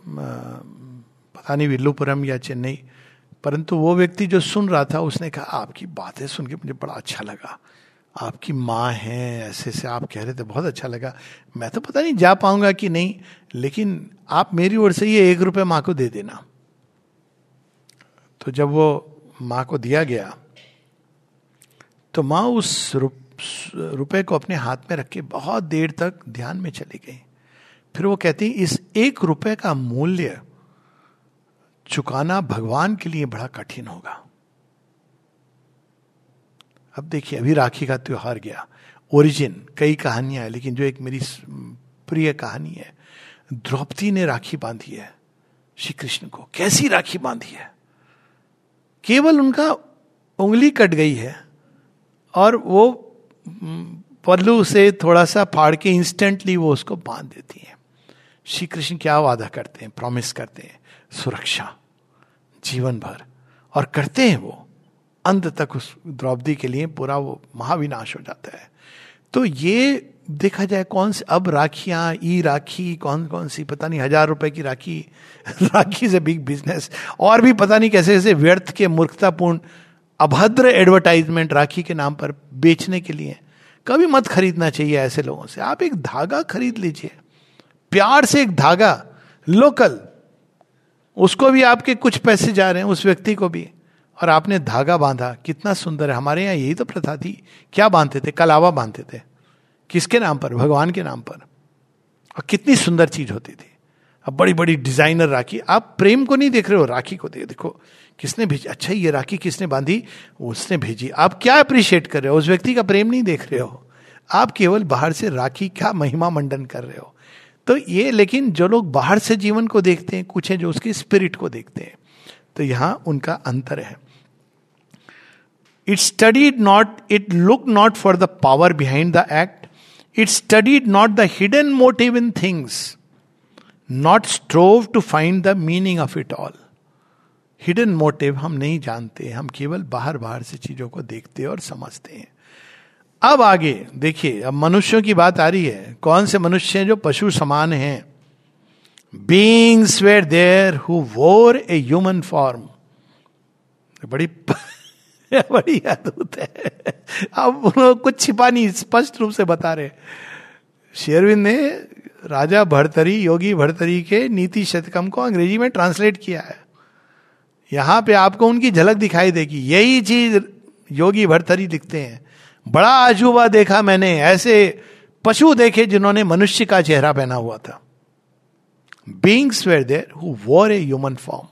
पता नहीं विल्लुपुरम या चेन्नई, परंतु वो व्यक्ति जो सुन रहा था उसने कहा आपकी बातें सुन के मुझे बड़ा अच्छा लगा, आपकी माँ है, ऐसे ऐसे आप कह रहे थे, बहुत अच्छा लगा। मैं तो पता नहीं जा पाऊंगा कि नहीं, लेकिन आप मेरी ओर से ये 1 रुपये माँ को दे देना। तो जब वो माँ को दिया गया तो माँ उस रुपए को अपने हाथ में रख के बहुत देर तक ध्यान में चली गई। फिर वो कहती इस 1 रुपए का मूल्य चुकाना भगवान के लिए बड़ा कठिन होगा। अब देखिए, अभी राखी का त्योहार गया, ओरिजिन कई कहानियां हैं, लेकिन जो एक मेरी प्रिय कहानी है, द्रौपदी ने राखी बांधी है श्री कृष्ण को। कैसी राखी बांधी है, केवल उनका उंगली कट गई है और वो पल्लू से थोड़ा सा फाड़ के इंस्टेंटली वो उसको बांध देती है। श्री कृष्ण क्या वादा करते हैं, प्रॉमिस करते हैं, सुरक्षा जीवन भर, और करते हैं वो अंत तक। उस द्रौपदी के लिए पूरा वो महाविनाश हो जाता है। तो ये देखा जाए कौन से अब राखियां, ई राखी, कौन कौन सी, पता नहीं 1000 रुपए की राखी, राखी से बिग बिजनेस, और भी पता नहीं कैसे कैसे व्यर्थ के मूर्खतापूर्ण अभद्र एडवर्टाइजमेंट राखी के नाम पर बेचने के लिए। कभी मत खरीदना चाहिए ऐसे लोगों से। आप एक धागा खरीद लीजिए, प्यार से एक धागा लोकल, उसको भी आपके कुछ पैसे जा रहे हैं, उस व्यक्ति को भी, और आपने धागा बांधा, कितना सुंदर है। हमारे यहाँ यही तो प्रथा थी। क्या बांधते थे, कलावा बांधते थे। किसके नाम पर, भगवान के नाम पर, और कितनी सुंदर चीज होती थी। अब बड़ी बड़ी डिजाइनर राखी, आप प्रेम को नहीं देख रहे हो, राखी को देखो किसने भेजी। अच्छा, ये राखी किसने बांधी, उसने भेजी। आप क्या अप्रिशिएट कर रहे हो, उस व्यक्ति का प्रेम नहीं देख रहे हो, आप केवल बाहर से राखी का महिमा मंडन कर रहे हो। तो ये, लेकिन जो लोग बाहर से जीवन को देखते हैं, कुछ है जो उसकी स्पिरिट को देखते हैं, तो यहां उनका अंतर है। It looked not for the power behind the act. It studied not the hidden motive in things, not strove to find the meaning of it all. Hidden motive हम नहीं जानते, हम केवल बाहर बाहर से चीजों को देखते और समझते हैं। अब आगे देखिए, अब मनुष्यों की बात आ रही है। कौन से मनुष्य हैं जो पशु समान हैं? Beings were there who wore a human form. बड़ी अद्भुत है। अब उन्होंने कुछ छिपा नहीं, स्पष्ट रूप से बता रहे। श्री अरविंद ने राजा भर्तरी, योगी भर्तरी के नीति शतकम को अंग्रेजी में ट्रांसलेट किया है। यहां पे आपको उनकी झलक दिखाई देगी। यही चीज योगी भर्तरी लिखते हैं। बड़ा अजूबा देखा मैंने, ऐसे पशु देखे जिन्होंने मनुष्य का चेहरा पहना हुआ था। Beings were there who wore a human form.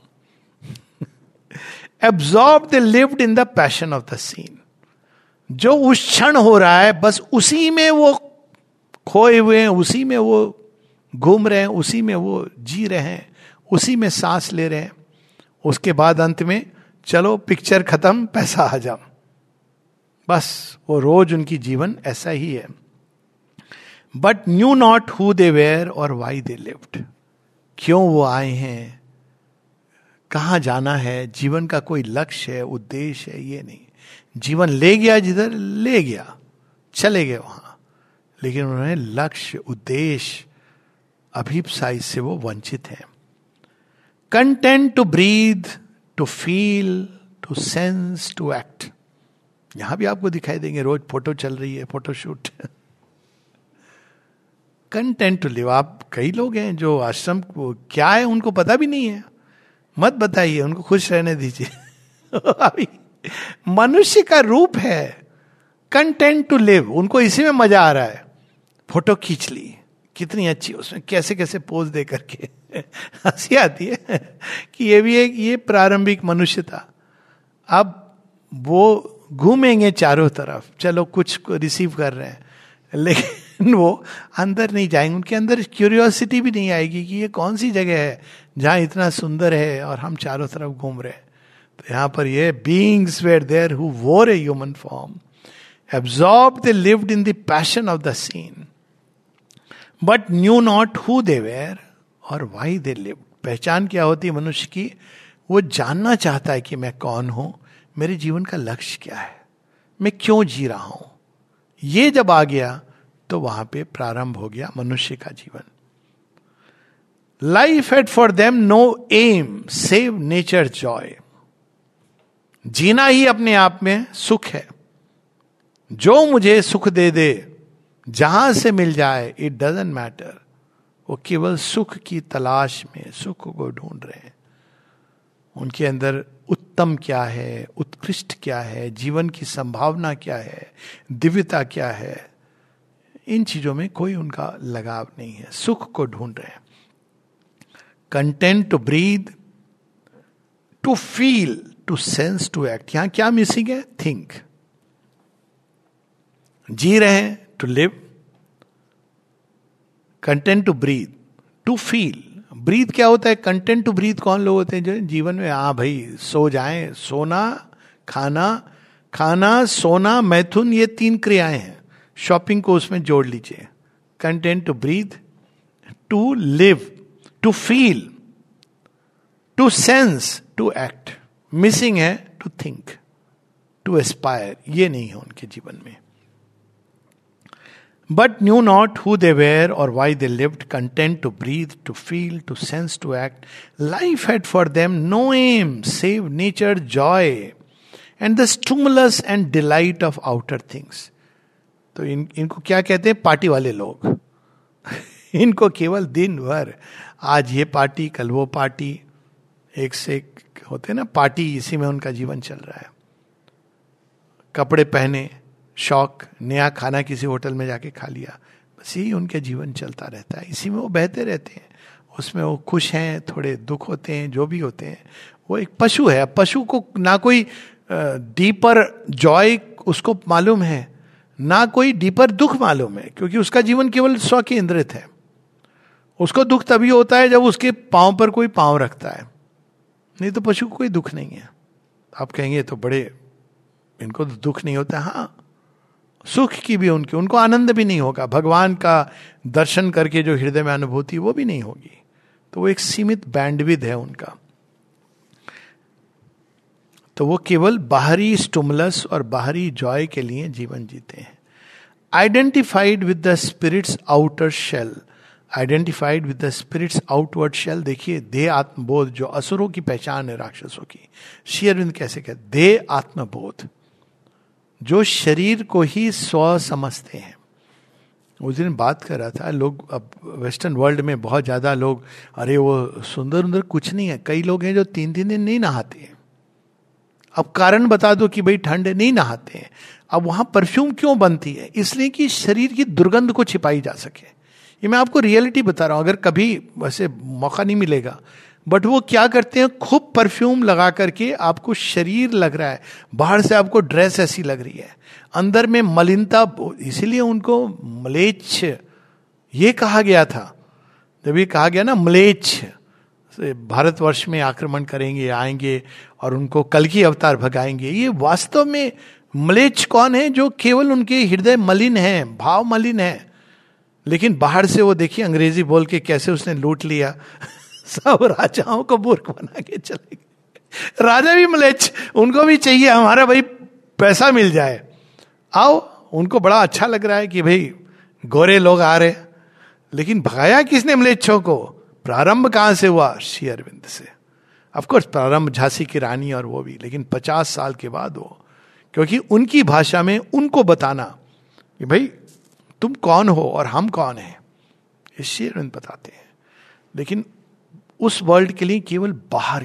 Absorbed, they lived in the passion of the scene. जो उस क्षण हो रहा है, बस उसी में वो खोए हुए हैं, उसी में वो घूम रहे हैं, उसी में वो जी रहे हैं, उसी में सांस ले रहे हैं। उसके बाद अंत में चलो पिक्चर खत्म, पैसा हजम, बस वो रोज उनकी जीवन ऐसा ही है। But knew not who they were or why they lived. क्यों वो आए हैं, कहाँ जाना है, जीवन का कोई लक्ष्य है, उद्देश्य है, ये नहीं। जीवन ले गया जिधर ले गया, चले गए वहां, लेकिन उन्होंने लक्ष्य, उद्देश्य, अभिप्सा, इससे वो वंचित हैं। Content to breathe, to feel, to sense, to act. यहां भी आपको दिखाई देंगे, रोज फोटो चल रही है, फोटोशूट। Content to live. आप कई लोग हैं जो आश्रम को क्या है उनको पता भी नहीं है, मत बताइए, उनको खुश रहने दीजिए। अभी मनुष्य का रूप है कंटेंट टू लिव, उनको इसी में मजा आ रहा है। फोटो खींच ली, कितनी अच्छी, उसमें कैसे कैसे पोज दे करके हंसी आती है कि ये भी एक, ये प्रारंभिक मनुष्य था। अब वो घूमेंगे चारों तरफ, चलो कुछ को रिसीव कर रहे हैं, लेकिन वो अंदर नहीं जाएंगे। उनके अंदर क्यूरियोसिटी भी नहीं आएगी कि ये कौन सी जगह है जहां इतना सुंदर है और हम चारों तरफ घूम रहे हैं। तो यहां पर ये beings where there who wore a human form, absorbed they lived in the passion of the scene, but knew not who they were or why they lived. पहचान क्या होती है मनुष्य की? वो जानना चाहता है कि मैं कौन हूं, मेरे जीवन का लक्ष्य क्या है, मैं क्यों जी रहा हूं। ये जब आ गया तो वहां पे प्रारंभ हो गया मनुष्य का जीवन। Life had for them no aim save nature joy. जीना ही अपने आप में सुख है। जो मुझे सुख दे दे, जहां से मिल जाए, इट डजंट मैटर। वो केवल सुख की तलाश में, सुख को ढूंढ रहे हैं। उनके अंदर उत्तम उत्तम क्या है, उत्कृष्ट क्या है, जीवन की संभावना क्या है, दिव्यता क्या है, इन चीजों में कोई उनका लगाव नहीं है, सुख को ढूंढ रहे हैं. Content to breathe, to feel, to sense, to act. यहां क्या मिसिंग है? थिंक. जी रहे हैं, to live. Content to breathe, to feel. Breathe क्या होता है? कंटेंट टू ब्रीथ कौन लोग होते हैं जो जीवन में, हाँ भाई सो जाएं, सोना, खाना, खाना, सोना, मैथुन, ये 3 क्रियाएं हैं. शॉपिंग को उसमें जोड़ लीजिए. Content to breathe, to live, to feel, to sense, to act. Missing है टू थिंक, टू एस्पायर. ये नहीं है उनके जीवन में. But knew not who they were or why they lived, content to breathe, to feel, to sense, to act. Life had for them no aim save nature's joy and the stimulus and delight of outer things. तो इनको क्या कहते हैं? Party वाले लोग. इनको केवल दिन भर आज ये पार्टी, कल वो पार्टी, एक से एक होते हैं ना पार्टी, इसी में उनका जीवन चल रहा है. कपड़े पहने, शौक, नया खाना किसी होटल में जाके खा लिया, बस यही उनके जीवन चलता रहता है. इसी में वो बहते रहते हैं. उसमें वो खुश हैं, थोड़े दुख होते हैं, जो भी होते हैं. वो एक पशु है. पशु को ना कोई डीपर जॉय उसको मालूम है, ना कोई डीपर दुख मालूम है, क्योंकि उसका जीवन केवल स्व केंद्रित है. उसको दुख तभी होता है जब उसके पांव पर कोई पांव रखता है, नहीं तो पशु को कोई दुख नहीं है. आप कहेंगे तो बड़े, इनको तो दुख नहीं होता. हाँ, सुख की भी उनको आनंद भी नहीं होगा. भगवान का दर्शन करके जो हृदय में अनुभूति वो भी नहीं होगी. तो वो एक सीमित बैंडविड्थ है उनका. तो वो केवल बाहरी स्टिमुलस और बाहरी जॉय के लिए जीवन जीते हैं. Identified with the spirit's outer shell, identified with the spirit's outward shell. देखिए, देह आत्मबोध जो असुरों की पहचान है, राक्षसों की. श्री अरविंद कैसे कहते? देह आत्मबोध, जो शरीर को ही स्व समझते हैं. उस दिन बात कर रहा था, लोग अब वेस्टर्न वर्ल्ड में बहुत ज्यादा लोग, अरे वो सुंदर उंदर कुछ नहीं है. कई लोग हैं जो 3-3 दिन नहीं नहाते हैं. अब कारण बता दो कि भाई ठंड है, नहीं नहाते हैं. अब वहां परफ्यूम क्यों बनती है? इसलिए कि शरीर की दुर्गंध को छिपाई जा सके. ये मैं आपको रियलिटी बता रहा हूं, अगर कभी वैसे मौका नहीं मिलेगा. बट वो क्या करते हैं, खूब परफ्यूम लगा करके, आपको शरीर लग रहा है, बाहर से आपको ड्रेस ऐसी लग रही है, अंदर में मलिनता. इसीलिए उनको मलेच्छ ये कहा गया था. जब ये कहा गया ना मलेच्छ, भारतवर्ष में आक्रमण करेंगे, आएंगे और उनको कल की अवतार भगाएंगे. ये वास्तव में मलेच्छ कौन है? जो केवल उनके हृदय मलिन है, भाव मलिन है, लेकिन बाहर से वो देखिए अंग्रेजी बोल के कैसे उसने लूट लिया. सब राजाओं को मूर्ख बना के चले गए. राजा भी मलेच्छ, उनको भी चाहिए हमारा भाई पैसा मिल जाए. आओ, उनको बड़ा अच्छा लग रहा है कि भाई गोरे लोग आ रहे. लेकिन भगाया किसने मलेच्छों को? प्रारंभ कहां से हुआ? श्री अरविंद से. ऑफकोर्स प्रारंभ झांसी की रानी और वो भी, लेकिन 50 साल के बाद वो, क्योंकि उनकी भाषा में उनको बताना कि भाई तुम कौन हो और हम कौन हैं, ये श्री अरविंद बताते हैं. लेकिन उस वर्ल्ड के लिए केवल बाहर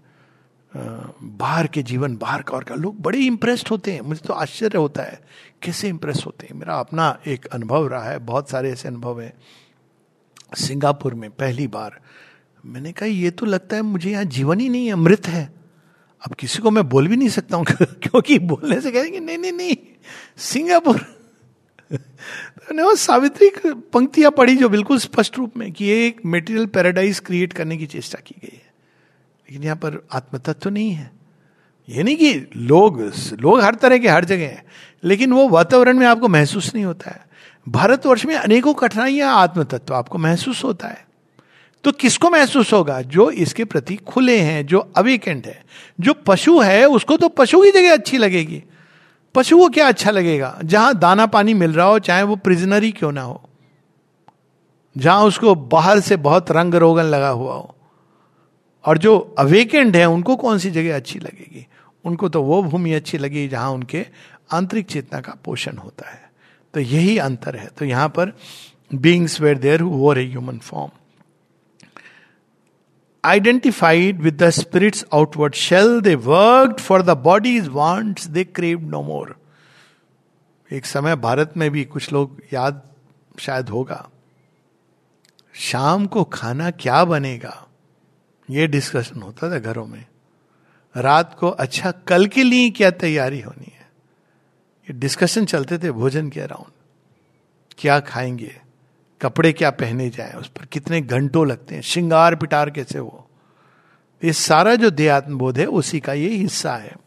के जीवन, बाहर का, और का लोग बड़े इंप्रेस्ड होते हैं. मुझे तो आश्चर्य होता है कैसे इंप्रेस होते हैं. मेरा अपना एक अनुभव रहा है, बहुत सारे ऐसे अनुभव हैं. सिंगापुर में पहली बार मैंने कहा ये तो लगता है मुझे यहाँ जीवन ही नहीं है, मृत है. अब किसी को मैं बोल भी नहीं सकता हूँ क्योंकि बोलने से कहेंगे नहीं सिंगापुर. तो वो सावित्री की पंक्तियां पढ़ी जो बिल्कुल स्पष्ट रूप में कि ये एक मेटीरियल पैराडाइज क्रिएट करने की चेष्टा की गई है, लेकिन यहाँ पर आत्मतत्व नहीं है. ये नहीं कि लोग हर तरह के हर जगह हैं, लेकिन वो वातावरण में आपको महसूस नहीं होता है. भारतवर्ष में अनेकों कठिनाइयां, आत्मतत्व आपको महसूस होता है. तो किसको महसूस होगा? जो इसके प्रति खुले हैं, जो अवेकेंड है. जो पशु है उसको तो पशु की जगह अच्छी लगेगी. पशु को क्या अच्छा लगेगा? जहां दाना पानी मिल रहा हो, चाहे वो प्रिजनर ही क्यों ना हो, जहां उसको बाहर से बहुत रंग रोगन लगा हुआ हो. और जो अवेकेंड है उनको कौन सी जगह अच्छी लगेगी? उनको तो वो भूमि अच्छी लगेगी जहां उनके आंतरिक चेतना का पोषण होता है. तो यही अंतर है. तो यहां पर beings where there who wore a human form. identified with the spirit's outward shell, they worked for the body's wants, they craved no more. एक समय भारत में भी कुछ लोग याद शायद होगा, शाम को खाना क्या बनेगा, ये डिस्कशन होता था घरों में. रात को अच्छा कल के लिए क्या तैयारी होनी है, ये डिस्कशन चलते थे भोजन के अराउंड. क्या खाएंगे, कपड़े क्या पहने जाएं, उस पर कितने घंटों लगते हैं, श्रृंगार पिटार कैसे हो. ये सारा जो देहात्मबोध है उसी का ये हिस्सा है.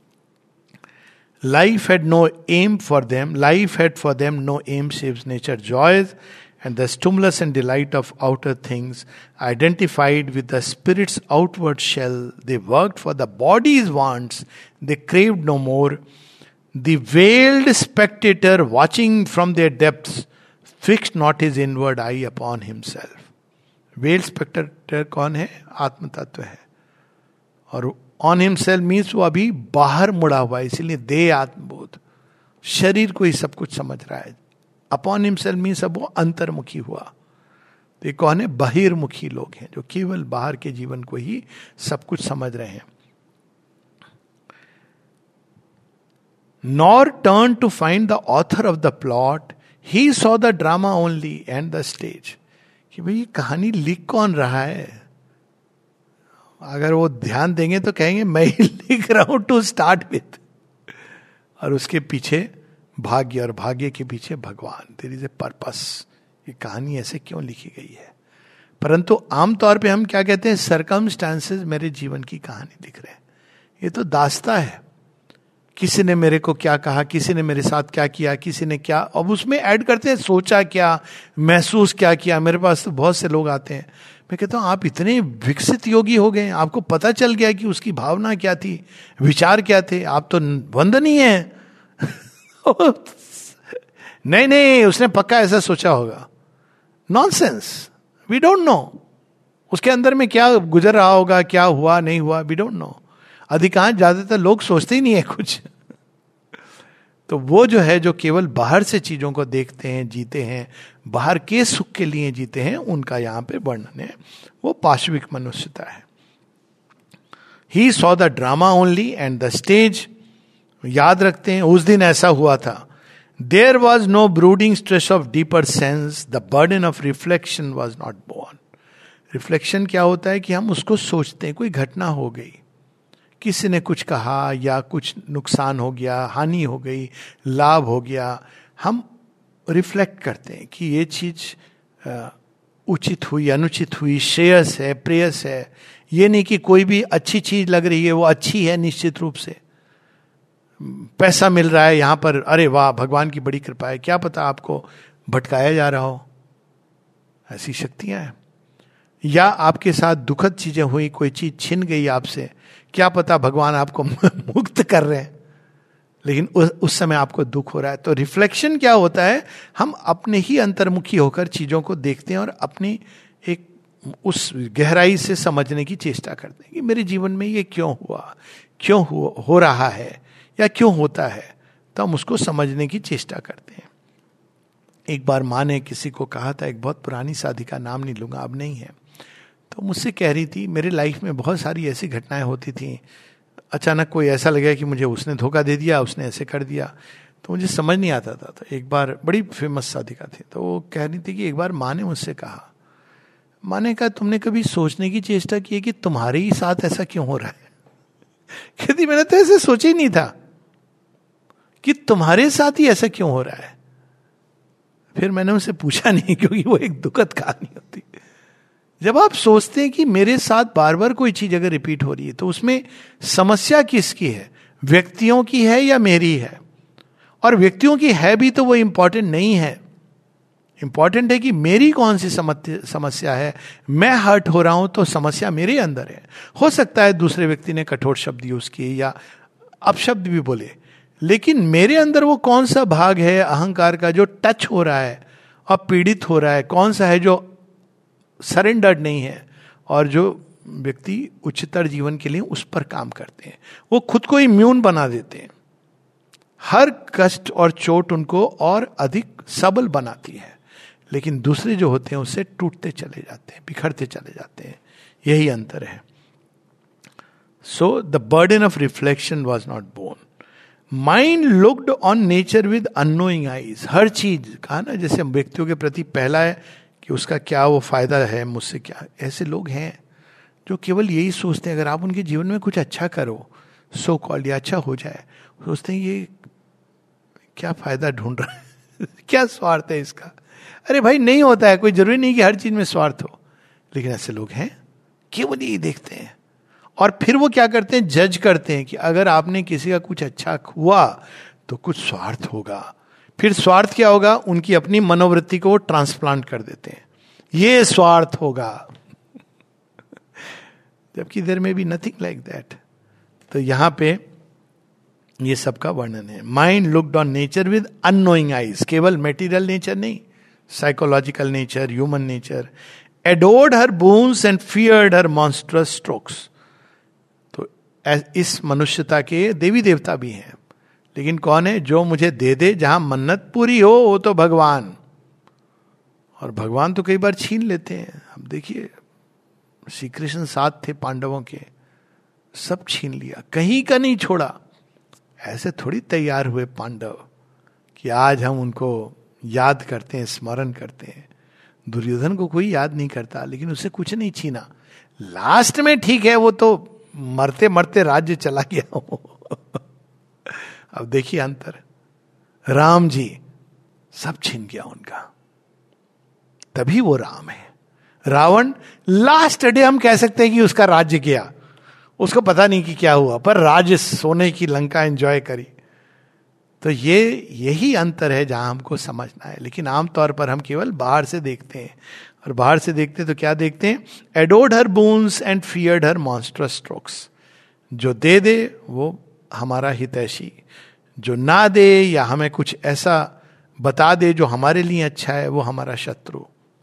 Life had no aim for them, life had for them no aim saves nature joys and the stimulus and delight of outer things, identified with the spirit's outward shell, they worked for the body's wants, they craved no more. The veiled spectator watching from their depths fixed not his inward eye upon himself. Veiled spectator कौन है? आत्म तत्व है. और on himself means वो अभी बाहर मुड़ा हुआ है, इसीलिए देह आत्मबोध, शरीर को ही सब कुछ समझ रहा है. अपॉन हिमसेल्फ मीन्स अब वो अंतर्मुखी हुआ. तो ये कौन है? बहिर्मुखी लोग हैं जो केवल बाहर के जीवन को ही सब कुछ समझ रहे हैं. Nor turn to find the author of the plot, he saw the drama only and the stage. कि भाई ये कहानी लिख कौन रहा है. अगर वो ध्यान देंगे तो कहेंगे मैं ही लिख रहा हूं टू स्टार्ट विथ, और उसके पीछे भाग्य, और भाग्य के पीछे भगवान. There is a purpose. ये कहानी ऐसे क्यों लिखी गई है. परंतु आमतौर पे हम क्या कहते हैं? सरकमस्टांसेस मेरे जीवन की कहानी लिख रहे हैं. ये तो दास्ता है. किसी ने मेरे को क्या कहा, किसी ने मेरे साथ क्या किया, किसी ने क्या, अब उसमें ऐड करते हैं सोचा क्या, महसूस क्या किया. मेरे पास तो बहुत से लोग आते हैं, मैं कहता हूँ आप इतने विकसित योगी हो गए, आपको पता चल गया कि उसकी भावना क्या थी, विचार क्या थे, आप तो वंदनीय हैं. नहीं नहीं, उसने पक्का ऐसा सोचा होगा. नॉनसेंस. वी डोंट नो उसके अंदर में क्या गुजर रहा होगा, क्या हुआ नहीं हुआ, वी डोंट नो. अधिकांश ज्यादातर लोग सोचते ही नहीं है कुछ. तो वो जो है, जो केवल बाहर से चीजों को देखते हैं, जीते हैं, बाहर के सुख के लिए जीते हैं, उनका यहां पे वर्णन है. वो पाशविक मनुष्यता है. He saw the drama only and the stage. याद रखते हैं उस दिन ऐसा हुआ था. There was no brooding stress of deeper sense, the burden of reflection was not born. Reflection क्या होता है? कि हम उसको सोचते हैं. कोई घटना हो गई, किसी ने कुछ कहा, या कुछ नुकसान हो गया, हानि हो गई, लाभ हो गया, हम रिफ्लेक्ट करते हैं कि ये चीज उचित हुई, अनुचित हुई, श्रेयस है, प्रेयस है. ये नहीं कि कोई भी अच्छी चीज लग रही है वो अच्छी है निश्चित रूप से. पैसा मिल रहा है यहां पर, अरे वाह भगवान की बड़ी कृपा है. क्या पता आपको भटकाया जा रहा हो, ऐसी शक्तियां हैं. या आपके साथ दुखद चीजें हुई, कोई चीज छिन गई आपसे, क्या पता भगवान आपको मुक्त कर रहे हैं, लेकिन उस समय आपको दुख हो रहा है. तो रिफ्लेक्शन क्या होता है? हम अपने ही अंतर्मुखी होकर चीजों को देखते हैं और अपनी एक उस गहराई से समझने की चेष्टा करते हैं कि मेरे जीवन में ये क्यों हुआ, क्यों हो रहा है, या क्यों होता है. तो हम उसको समझने की चेष्टा करते हैं. एक बार माँ ने किसी को कहा था, एक बहुत पुरानी साधिका, नाम नहीं लूंगा, अब नहीं है, तो मुझसे कह रही थी मेरे लाइफ में बहुत सारी ऐसी घटनाएं होती थी, अचानक कोई ऐसा लगा कि मुझे उसने धोखा दे दिया, उसने ऐसे कर दिया, तो मुझे समझ नहीं आता था. तो एक बार, बड़ी फेमस साधिका थी, तो वो कह रही थी कि एक बार माँ ने मुझसे कहा, माँ ने कहा तुमने कभी सोचने की चेष्टा की है कि तुम्हारे ही साथ ऐसा क्यों हो रहा है? कहती मैंने तो ऐसे सोचा ही नहीं था कि तुम्हारे साथ ही ऐसा क्यों हो रहा है. फिर मैंने उनसे पूछा नहीं, क्योंकि वो एक दुखद कहानी होती. जब आप सोचते हैं कि मेरे साथ बार बार कोई चीज अगर रिपीट हो रही है, तो उसमें समस्या किसकी है? व्यक्तियों की है या मेरी है? और व्यक्तियों की है भी तो वो इंपॉर्टेंट नहीं है. इंपॉर्टेंट है कि मेरी कौन सी समस्या है. मैं हर्ट हो रहा हूं तो समस्या मेरे अंदर है. हो सकता है दूसरे व्यक्ति ने कठोर शब्द यूज किए या अपशब्द भी बोले, लेकिन मेरे अंदर वो कौन सा भाग है अहंकार का जो टच हो रहा है और पीड़ित हो रहा है? कौन सा है जो सरेंडर्ड नहीं है? और जो व्यक्ति उच्चतर जीवन के लिए उस पर काम करते हैं, वो खुद को इम्यून बना देते हैं. हर कष्ट और चोट उनको और अधिक सबल बनाती है, लेकिन दूसरे जो होते हैं उससे टूटते चले जाते हैं, बिखरते चले जाते हैं. यही अंतर है. So the burden of reflection was not born. Mind looked on nature with unknowing eyes. हर चीज कहा ना, जैसे व्यक्तियों के प्रति पहला है कि उसका क्या वो फायदा है मुझसे, क्या. ऐसे लोग हैं जो केवल यही सोचते हैं अगर आप उनके जीवन में कुछ अच्छा करो, सो कॉल्ड, या अच्छा हो जाए, सोचते हैं ये क्या फायदा ढूंढ रहा है क्या स्वार्थ है इसका. अरे भाई नहीं होता है, कोई जरूरी नहीं कि हर चीज में स्वार्थ हो, लेकिन ऐसे लोग हैं केवल यही देखते हैं. और फिर वो क्या करते हैं, जज करते हैं कि अगर आपने किसी का कुछ अच्छा हुआ तो कुछ स्वार्थ होगा. फिर स्वार्थ क्या होगा, उनकी अपनी मनोवृत्ति को ट्रांसप्लांट कर देते हैं, ये स्वार्थ होगा जबकि देयर में बी नथिंग लाइक दैट. तो यहां पे ये सबका वर्णन है. Mind looked on nature with unknowing eyes. केवल मेटीरियल नेचर नहीं, psychological nature, human nature. Adored her boons and feared her monstrous strokes. तो इस मनुष्यता के देवी देवता भी हैं, लेकिन कौन है, जो मुझे दे दे, जहां मन्नत पूरी हो वो तो भगवान. और भगवान तो कई बार छीन लेते हैं. अब देखिए श्री कृष्ण साथ थे पांडवों के, सब छीन लिया, कहीं का नहीं छोड़ा. ऐसे थोड़ी तैयार हुए पांडव कि आज हम उनको याद करते हैं, स्मरण करते हैं. दुर्योधन को कोई याद नहीं करता, लेकिन उसे कुछ नहीं छीना. लास्ट में ठीक है, वो तो मरते मरते राज्य चला गया अब देखिए अंतर. राम जी सब छीन गया उनका, तभी वो राम है. रावण लास्ट डे हम कह सकते हैं कि उसका राज्य गया, उसको पता नहीं कि क्या हुआ, पर राज्य सोने की लंका एंजॉय करी. तो यही अंतर है जहां हमको समझना है. लेकिन आमतौर पर हम केवल बाहर से देखते हैं, और बाहर से देखते तो क्या देखते हैं, adored her boons and feared her monstrous strokes. जो दे दे वो हमारा हितैषी, जो ना दे या हमें कुछ ऐसा बता दे जो हमारे लिए अच्छा है, वो हमारा शत्रु.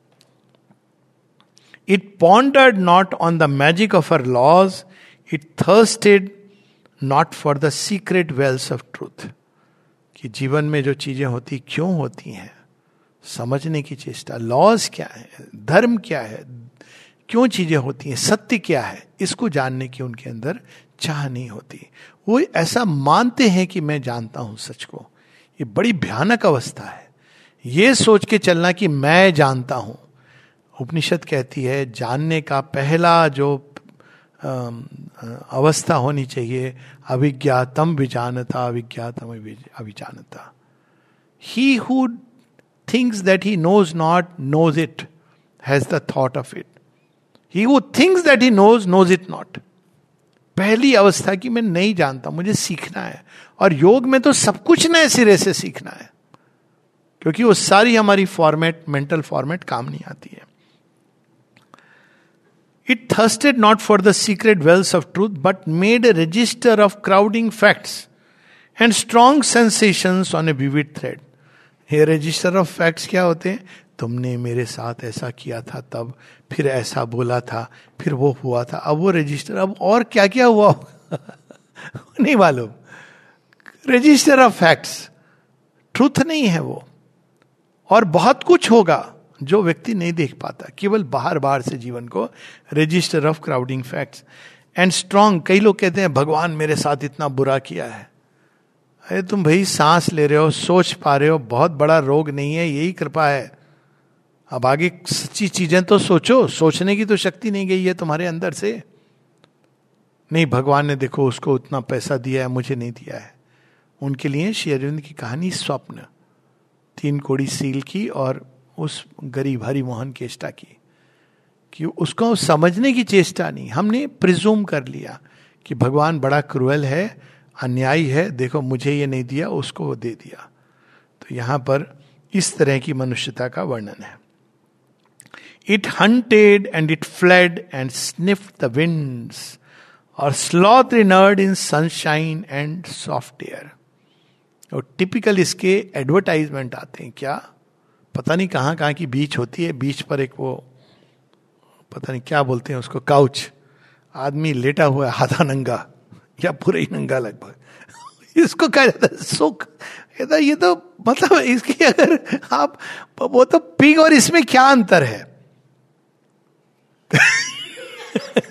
It pondered not on the magic of her laws, it thirsted not for the secret wells of truth. कि जीवन में जो चीजें होती क्यों होती हैं, समझने की चेष्टा. लॉज क्या है, धर्म क्या है, क्यों चीजें होती हैं, सत्य क्या है, इसको जानने की उनके अंदर चाह नहीं होती. वो ऐसा मानते हैं कि मैं जानता हूं सच को. ये बड़ी भयानक अवस्था है, ये सोच के चलना कि मैं जानता हूं. उपनिषद कहती है जानने का पहला जो अवस्था होनी चाहिए, अविज्ञातम विजानता, अविज्ञातम अविजानता. He who thinks that he knows not knows it, has the thought of it. He who thinks that he knows it not. पहली अवस्था की मैं नहीं जानता, मुझे सीखना है. और योग में तो सब कुछ नए सिरे से सीखना है, क्योंकि वो सारी हमारी फॉर्मेट, मेंटल फॉर्मेट काम नहीं आती है. It thirsted not for the secret wells of truth, but made a register of crowding facts and strong sensations on a vivid thread. ये register of facts क्या होते हैं, तुमने मेरे साथ ऐसा किया था तब, फिर ऐसा बोला था, फिर वो हुआ था. अब वो रजिस्टर, अब और क्या क्या हुआ नहीं मालूम. रजिस्टर ऑफ फैक्ट्स, ट्रूथ नहीं है वो. और बहुत कुछ होगा जो व्यक्ति नहीं देख पाता, केवल बाहर बाहर से जीवन को. Register of crowding facts and strong. कई लोग कहते हैं भगवान मेरे साथ इतना बुरा किया है. अरे तुम भाई सांस ले रहे हो, सोच पा रहे हो, बहुत बड़ा रोग नहीं है, यही कृपा है. अब आगे सच्ची चीजें तो सोचो. सोचने की तो शक्ति नहीं गई है तुम्हारे अंदर से. नहीं, भगवान ने देखो उसको उतना पैसा दिया है, मुझे नहीं दिया है. उनके लिए श्री अरविंद की कहानी स्वप्न, 3 कौड़ी सील की और उस गरीब हरि मोहन केष्टा की, कि उसको समझने की चेष्टा नहीं. हमने प्रिज्यूम कर लिया कि भगवान बड़ा क्रूएल है, अन्यायी है, देखो मुझे ये नहीं दिया, उसको वो दे दिया. तो यहां पर इस तरह की मनुष्यता का वर्णन है. It hunted and it fled and sniffed the winds, or sloth inert in sunshine and soft air. और टिपिकल इसके एडवर्टाइजमेंट आते हैं, क्या पता नहीं कहाँ कहाँ की बीच होती है, बीच पर एक वो पता नहीं क्या बोलते हैं उसको, काउच, आदमी लेटा हुआ है आधा नंगा या पूरा ही नंगा लगभग. इसको कहा जाता है सुख. ये तो मतलब इसकी अगर आप, वो तो पिग और इसमें क्या अंतर है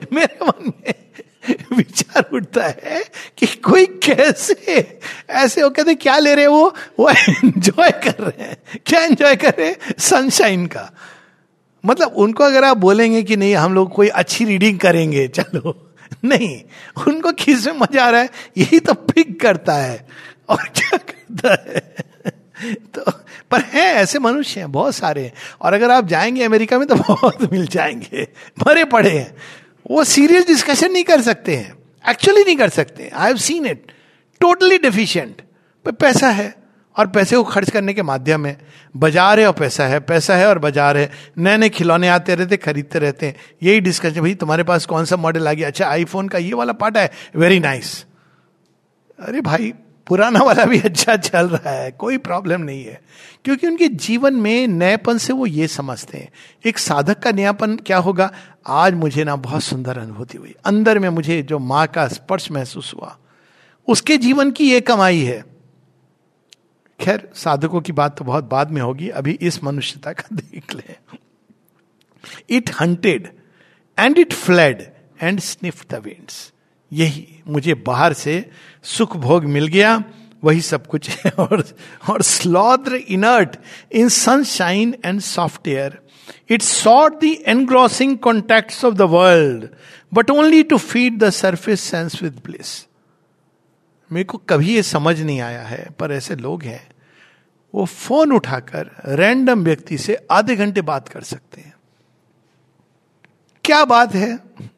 मेरे मन में विचार उठता है कि कोई कैसे ऐसे, वो कहते क्या ले रहे हैं, वो एंजॉय कर रहे हैं। क्या एंजॉय कर रहे हैं? सनशाइन का। मतलब उनको अगर आप बोलेंगे कि नहीं हम लोग कोई अच्छी रीडिंग करेंगे, चलो, नहीं, उनको किस में मजा आ रहा है, यही तो पिक करता है और क्या करता है। तो पर है ऐसे मनुष्य हैं, बहुत सारे हैं, और अगर आप जाएंगे अमेरिका में तो बहुत मिल जाएंगे, भरे पड़े हैं। वो सीरियस डिस्कशन नहीं कर सकते हैं, एक्चुअली नहीं कर सकते। I have seen it, totally deficient. पर पैसा है और पैसे को खर्च करने के माध्यम है, बाजार है और पैसा है, पैसा है और बाजार है, नए नए खिलौने आते रहते, खरीदते रहते हैं, यही डिस्कशन। भाई तुम्हारे पास कौन सा मॉडल आ गया, अच्छा आईफोन का ये वाला पार्ट है, वेरी नाइस। अरे भाई पुराना वाला भी अच्छा चल रहा है, कोई प्रॉब्लम नहीं है, क्योंकि उनके जीवन में नएपन से वो ये समझते हैं। एक साधक का नयापन क्या होगा, आज मुझे ना बहुत सुंदर अनुभूति हुई, अंदर में मुझे जो माँ का स्पर्श महसूस हुआ, उसके जीवन की ये कमाई है। खैर साधकों की बात तो बहुत बाद में होगी, अभी इस मनुष्यता का देख ले। It hunted and it fled and sniffed the winds. यही मुझे बाहर से सुख भोग मिल गया, वही सब कुछ है। Or slothed inert in sunshine and soft air, it sought the engrossing contacts of the world but only to feed the surface sense with bliss. मेरे को कभी ये समझ नहीं आया है, पर ऐसे लोग हैं, वो फोन उठाकर रैंडम व्यक्ति से आधे घंटे बात कर सकते हैं। क्या बात है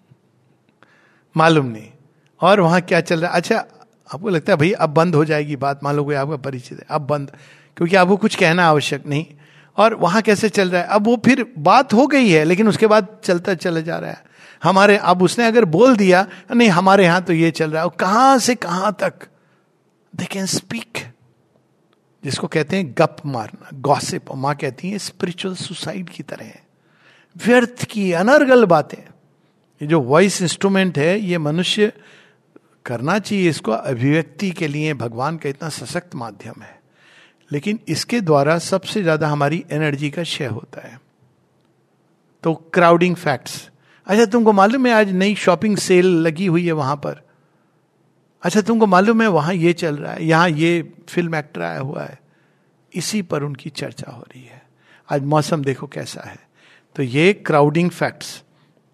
मालूम नहीं, और वहां क्या चल रहा है। अच्छा आपको लगता है भाई अब बंद हो जाएगी बात, मान लो कोई आपका परिचित है, अब बंद, क्योंकि आपको कुछ कहना आवश्यक नहीं, और वहां कैसे चल रहा है। अब वो फिर बात हो गई है, लेकिन उसके बाद चलता चले जा रहा है हमारे। अब उसने अगर बोल दिया नहीं हमारे यहां तो ये चल रहा है, कहां से कहां तक दे कैन स्पीक, जिसको कहते हैं गप मारना, गॉसिप। और मां कहती है स्पिरिचुअल सुसाइड की तरह है, व्यर्थ की अनर्गल बातें। ये जो वॉइस इंस्ट्रूमेंट है, ये मनुष्य करना चाहिए इसको अभिव्यक्ति के लिए, भगवान का इतना सशक्त माध्यम है, लेकिन इसके द्वारा सबसे ज्यादा हमारी एनर्जी का क्षय होता है। तो क्राउडिंग फैक्ट्स, अच्छा तुमको मालूम है आज नई शॉपिंग सेल लगी हुई है वहां पर, अच्छा तुमको मालूम है वहां ये चल रहा है, यहां ये फिल्म एक्टर आया हुआ है, इसी पर उनकी चर्चा हो रही है। आज मौसम देखो कैसा है। तो ये क्राउडिंग फैक्ट्स,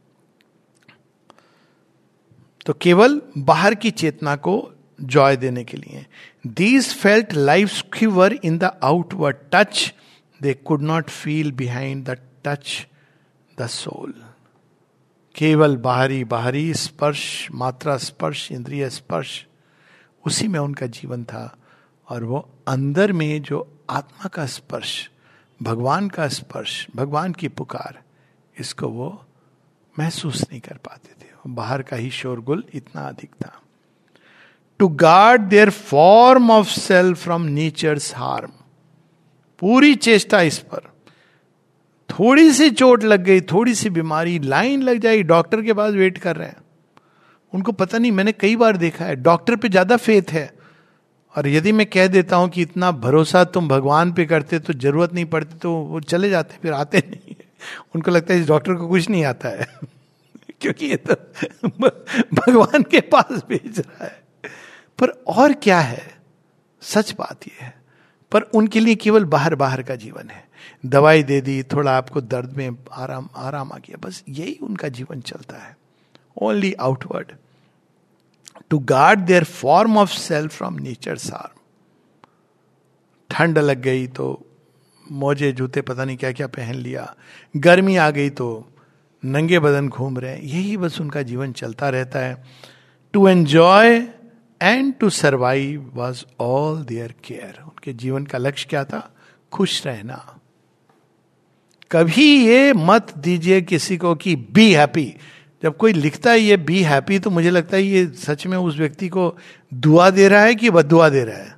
तो केवल बाहर की चेतना को जॉय देने के लिए। These felt life quiver in the outward touch, they could not feel behind the touch the soul. केवल बाहरी बाहरी स्पर्श, मात्रा स्पर्श, इंद्रिय स्पर्श, उसी में उनका जीवन था, और वो अंदर में जो आत्मा का स्पर्श, भगवान का स्पर्श, भगवान की पुकार, इसको वो महसूस नहीं कर पाते थे। बाहर का ही शोरगुल इतना अधिक था। To guard their form of self from nature's harm, पूरी चेष्टा इस पर। थोड़ी सी चोट लग गई, थोड़ी सी बीमारी, लाइन लग जाएगी, डॉक्टर के पास वेट कर रहे हैं। उनको पता नहीं, मैंने कई बार देखा है डॉक्टर पे ज्यादा फेथ है, और यदि मैं कह देता हूं कि इतना भरोसा तुम भगवान पे करते तो जरूरत नहीं पड़ती, तो वो चले जाते, फिर आते नहीं। उनको लगता है इस डॉक्टर को कुछ नहीं आता है क्योंकि ये तो भगवान के पास भेज रहा है। पर और क्या है, सच बात ये है, पर उनके लिए केवल बाहर बाहर का जीवन है। दवाई दे दी, थोड़ा आपको दर्द में आराम आराम आ गया, बस यही उनका जीवन चलता है। Only outward, to guard their form of self from nature's harm. ठंड लग गई तो मोजे जूते पता नहीं क्या क्या पहन लिया, गर्मी आ गई तो नंगे बदन घूम रहे हैं, यही बस उनका जीवन चलता रहता है। To enjoy and to survive was all their care. उनके जीवन का लक्ष्य क्या था? खुश रहना। कभी ये मत दीजिए किसी को कि बी हैप्पी। जब कोई लिखता है ये बी हैप्पी, तो मुझे लगता है ये सच में उस व्यक्ति को दुआ दे रहा है कि बद्दुआ दे रहा है।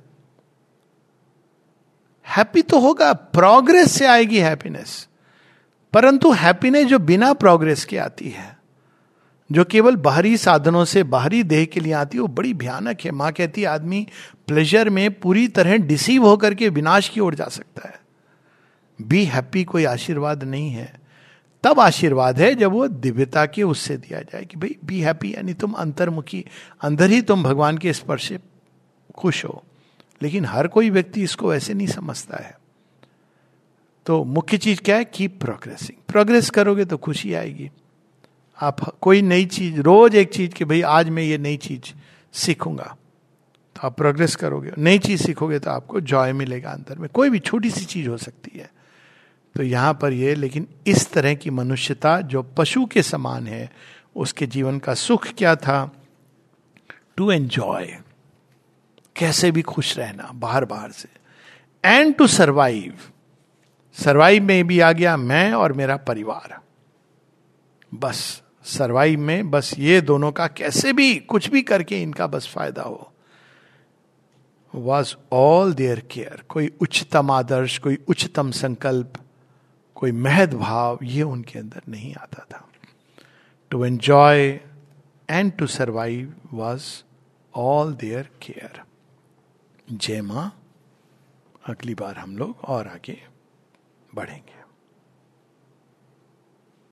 हैप्पी तो होगा, प्रोग्रेस से आएगी हैप्पीनेस, परंतु हैप्पीनेस जो बिना प्रोग्रेस के आती है, जो केवल बाहरी साधनों से, बाहरी देह के लिए आती है, वो बड़ी भयानक है। मां कहती है आदमी प्लेजर में पूरी तरह डिसीव होकर के विनाश की ओर जा सकता है। बी हैप्पी कोई आशीर्वाद नहीं है। तब आशीर्वाद है जब वो दिव्यता के उससे दिया जाए कि भाई बी हैप्पी, यानी तुम अंतर्मुखी, अंदर ही तुम भगवान के स्पर्श से खुश हो। लेकिन हर कोई व्यक्ति इसको वैसे नहीं समझता है। तो मुख्य चीज क्या है? Keep progressing. प्रोग्रेस करोगे तो खुशी आएगी। आप कोई नई चीज, रोज एक चीज कि भाई आज मैं ये नई चीज सीखूंगा, तो आप प्रोग्रेस करोगे। नई चीज सीखोगे तो आपको जॉय मिलेगा अंदर में। कोई भी छोटी सी चीज हो सकती है। तो यहां पर ये, लेकिन इस तरह की मनुष्यता जो पशु के समान है, उसके जीवन का सुख क्या था? टू एंजॉय, कैसे भी खुश रहना बाहर बाहर से, एंड टू सर्वाइव। सर्वाइव में भी आ गया मैं और मेरा परिवार। बस सर्वाइव में बस ये दोनों का कैसे भी कुछ भी करके इनका बस फायदा हो, वॉज ऑल देयर केयर। कोई उच्चतम आदर्श, कोई उच्चतम संकल्प, कोई महद भाव, ये उनके अंदर नहीं आता था। To enjoy and to survive was all their care. जय मां। अगली बार हम लोग और आगे बढ़ेंगे।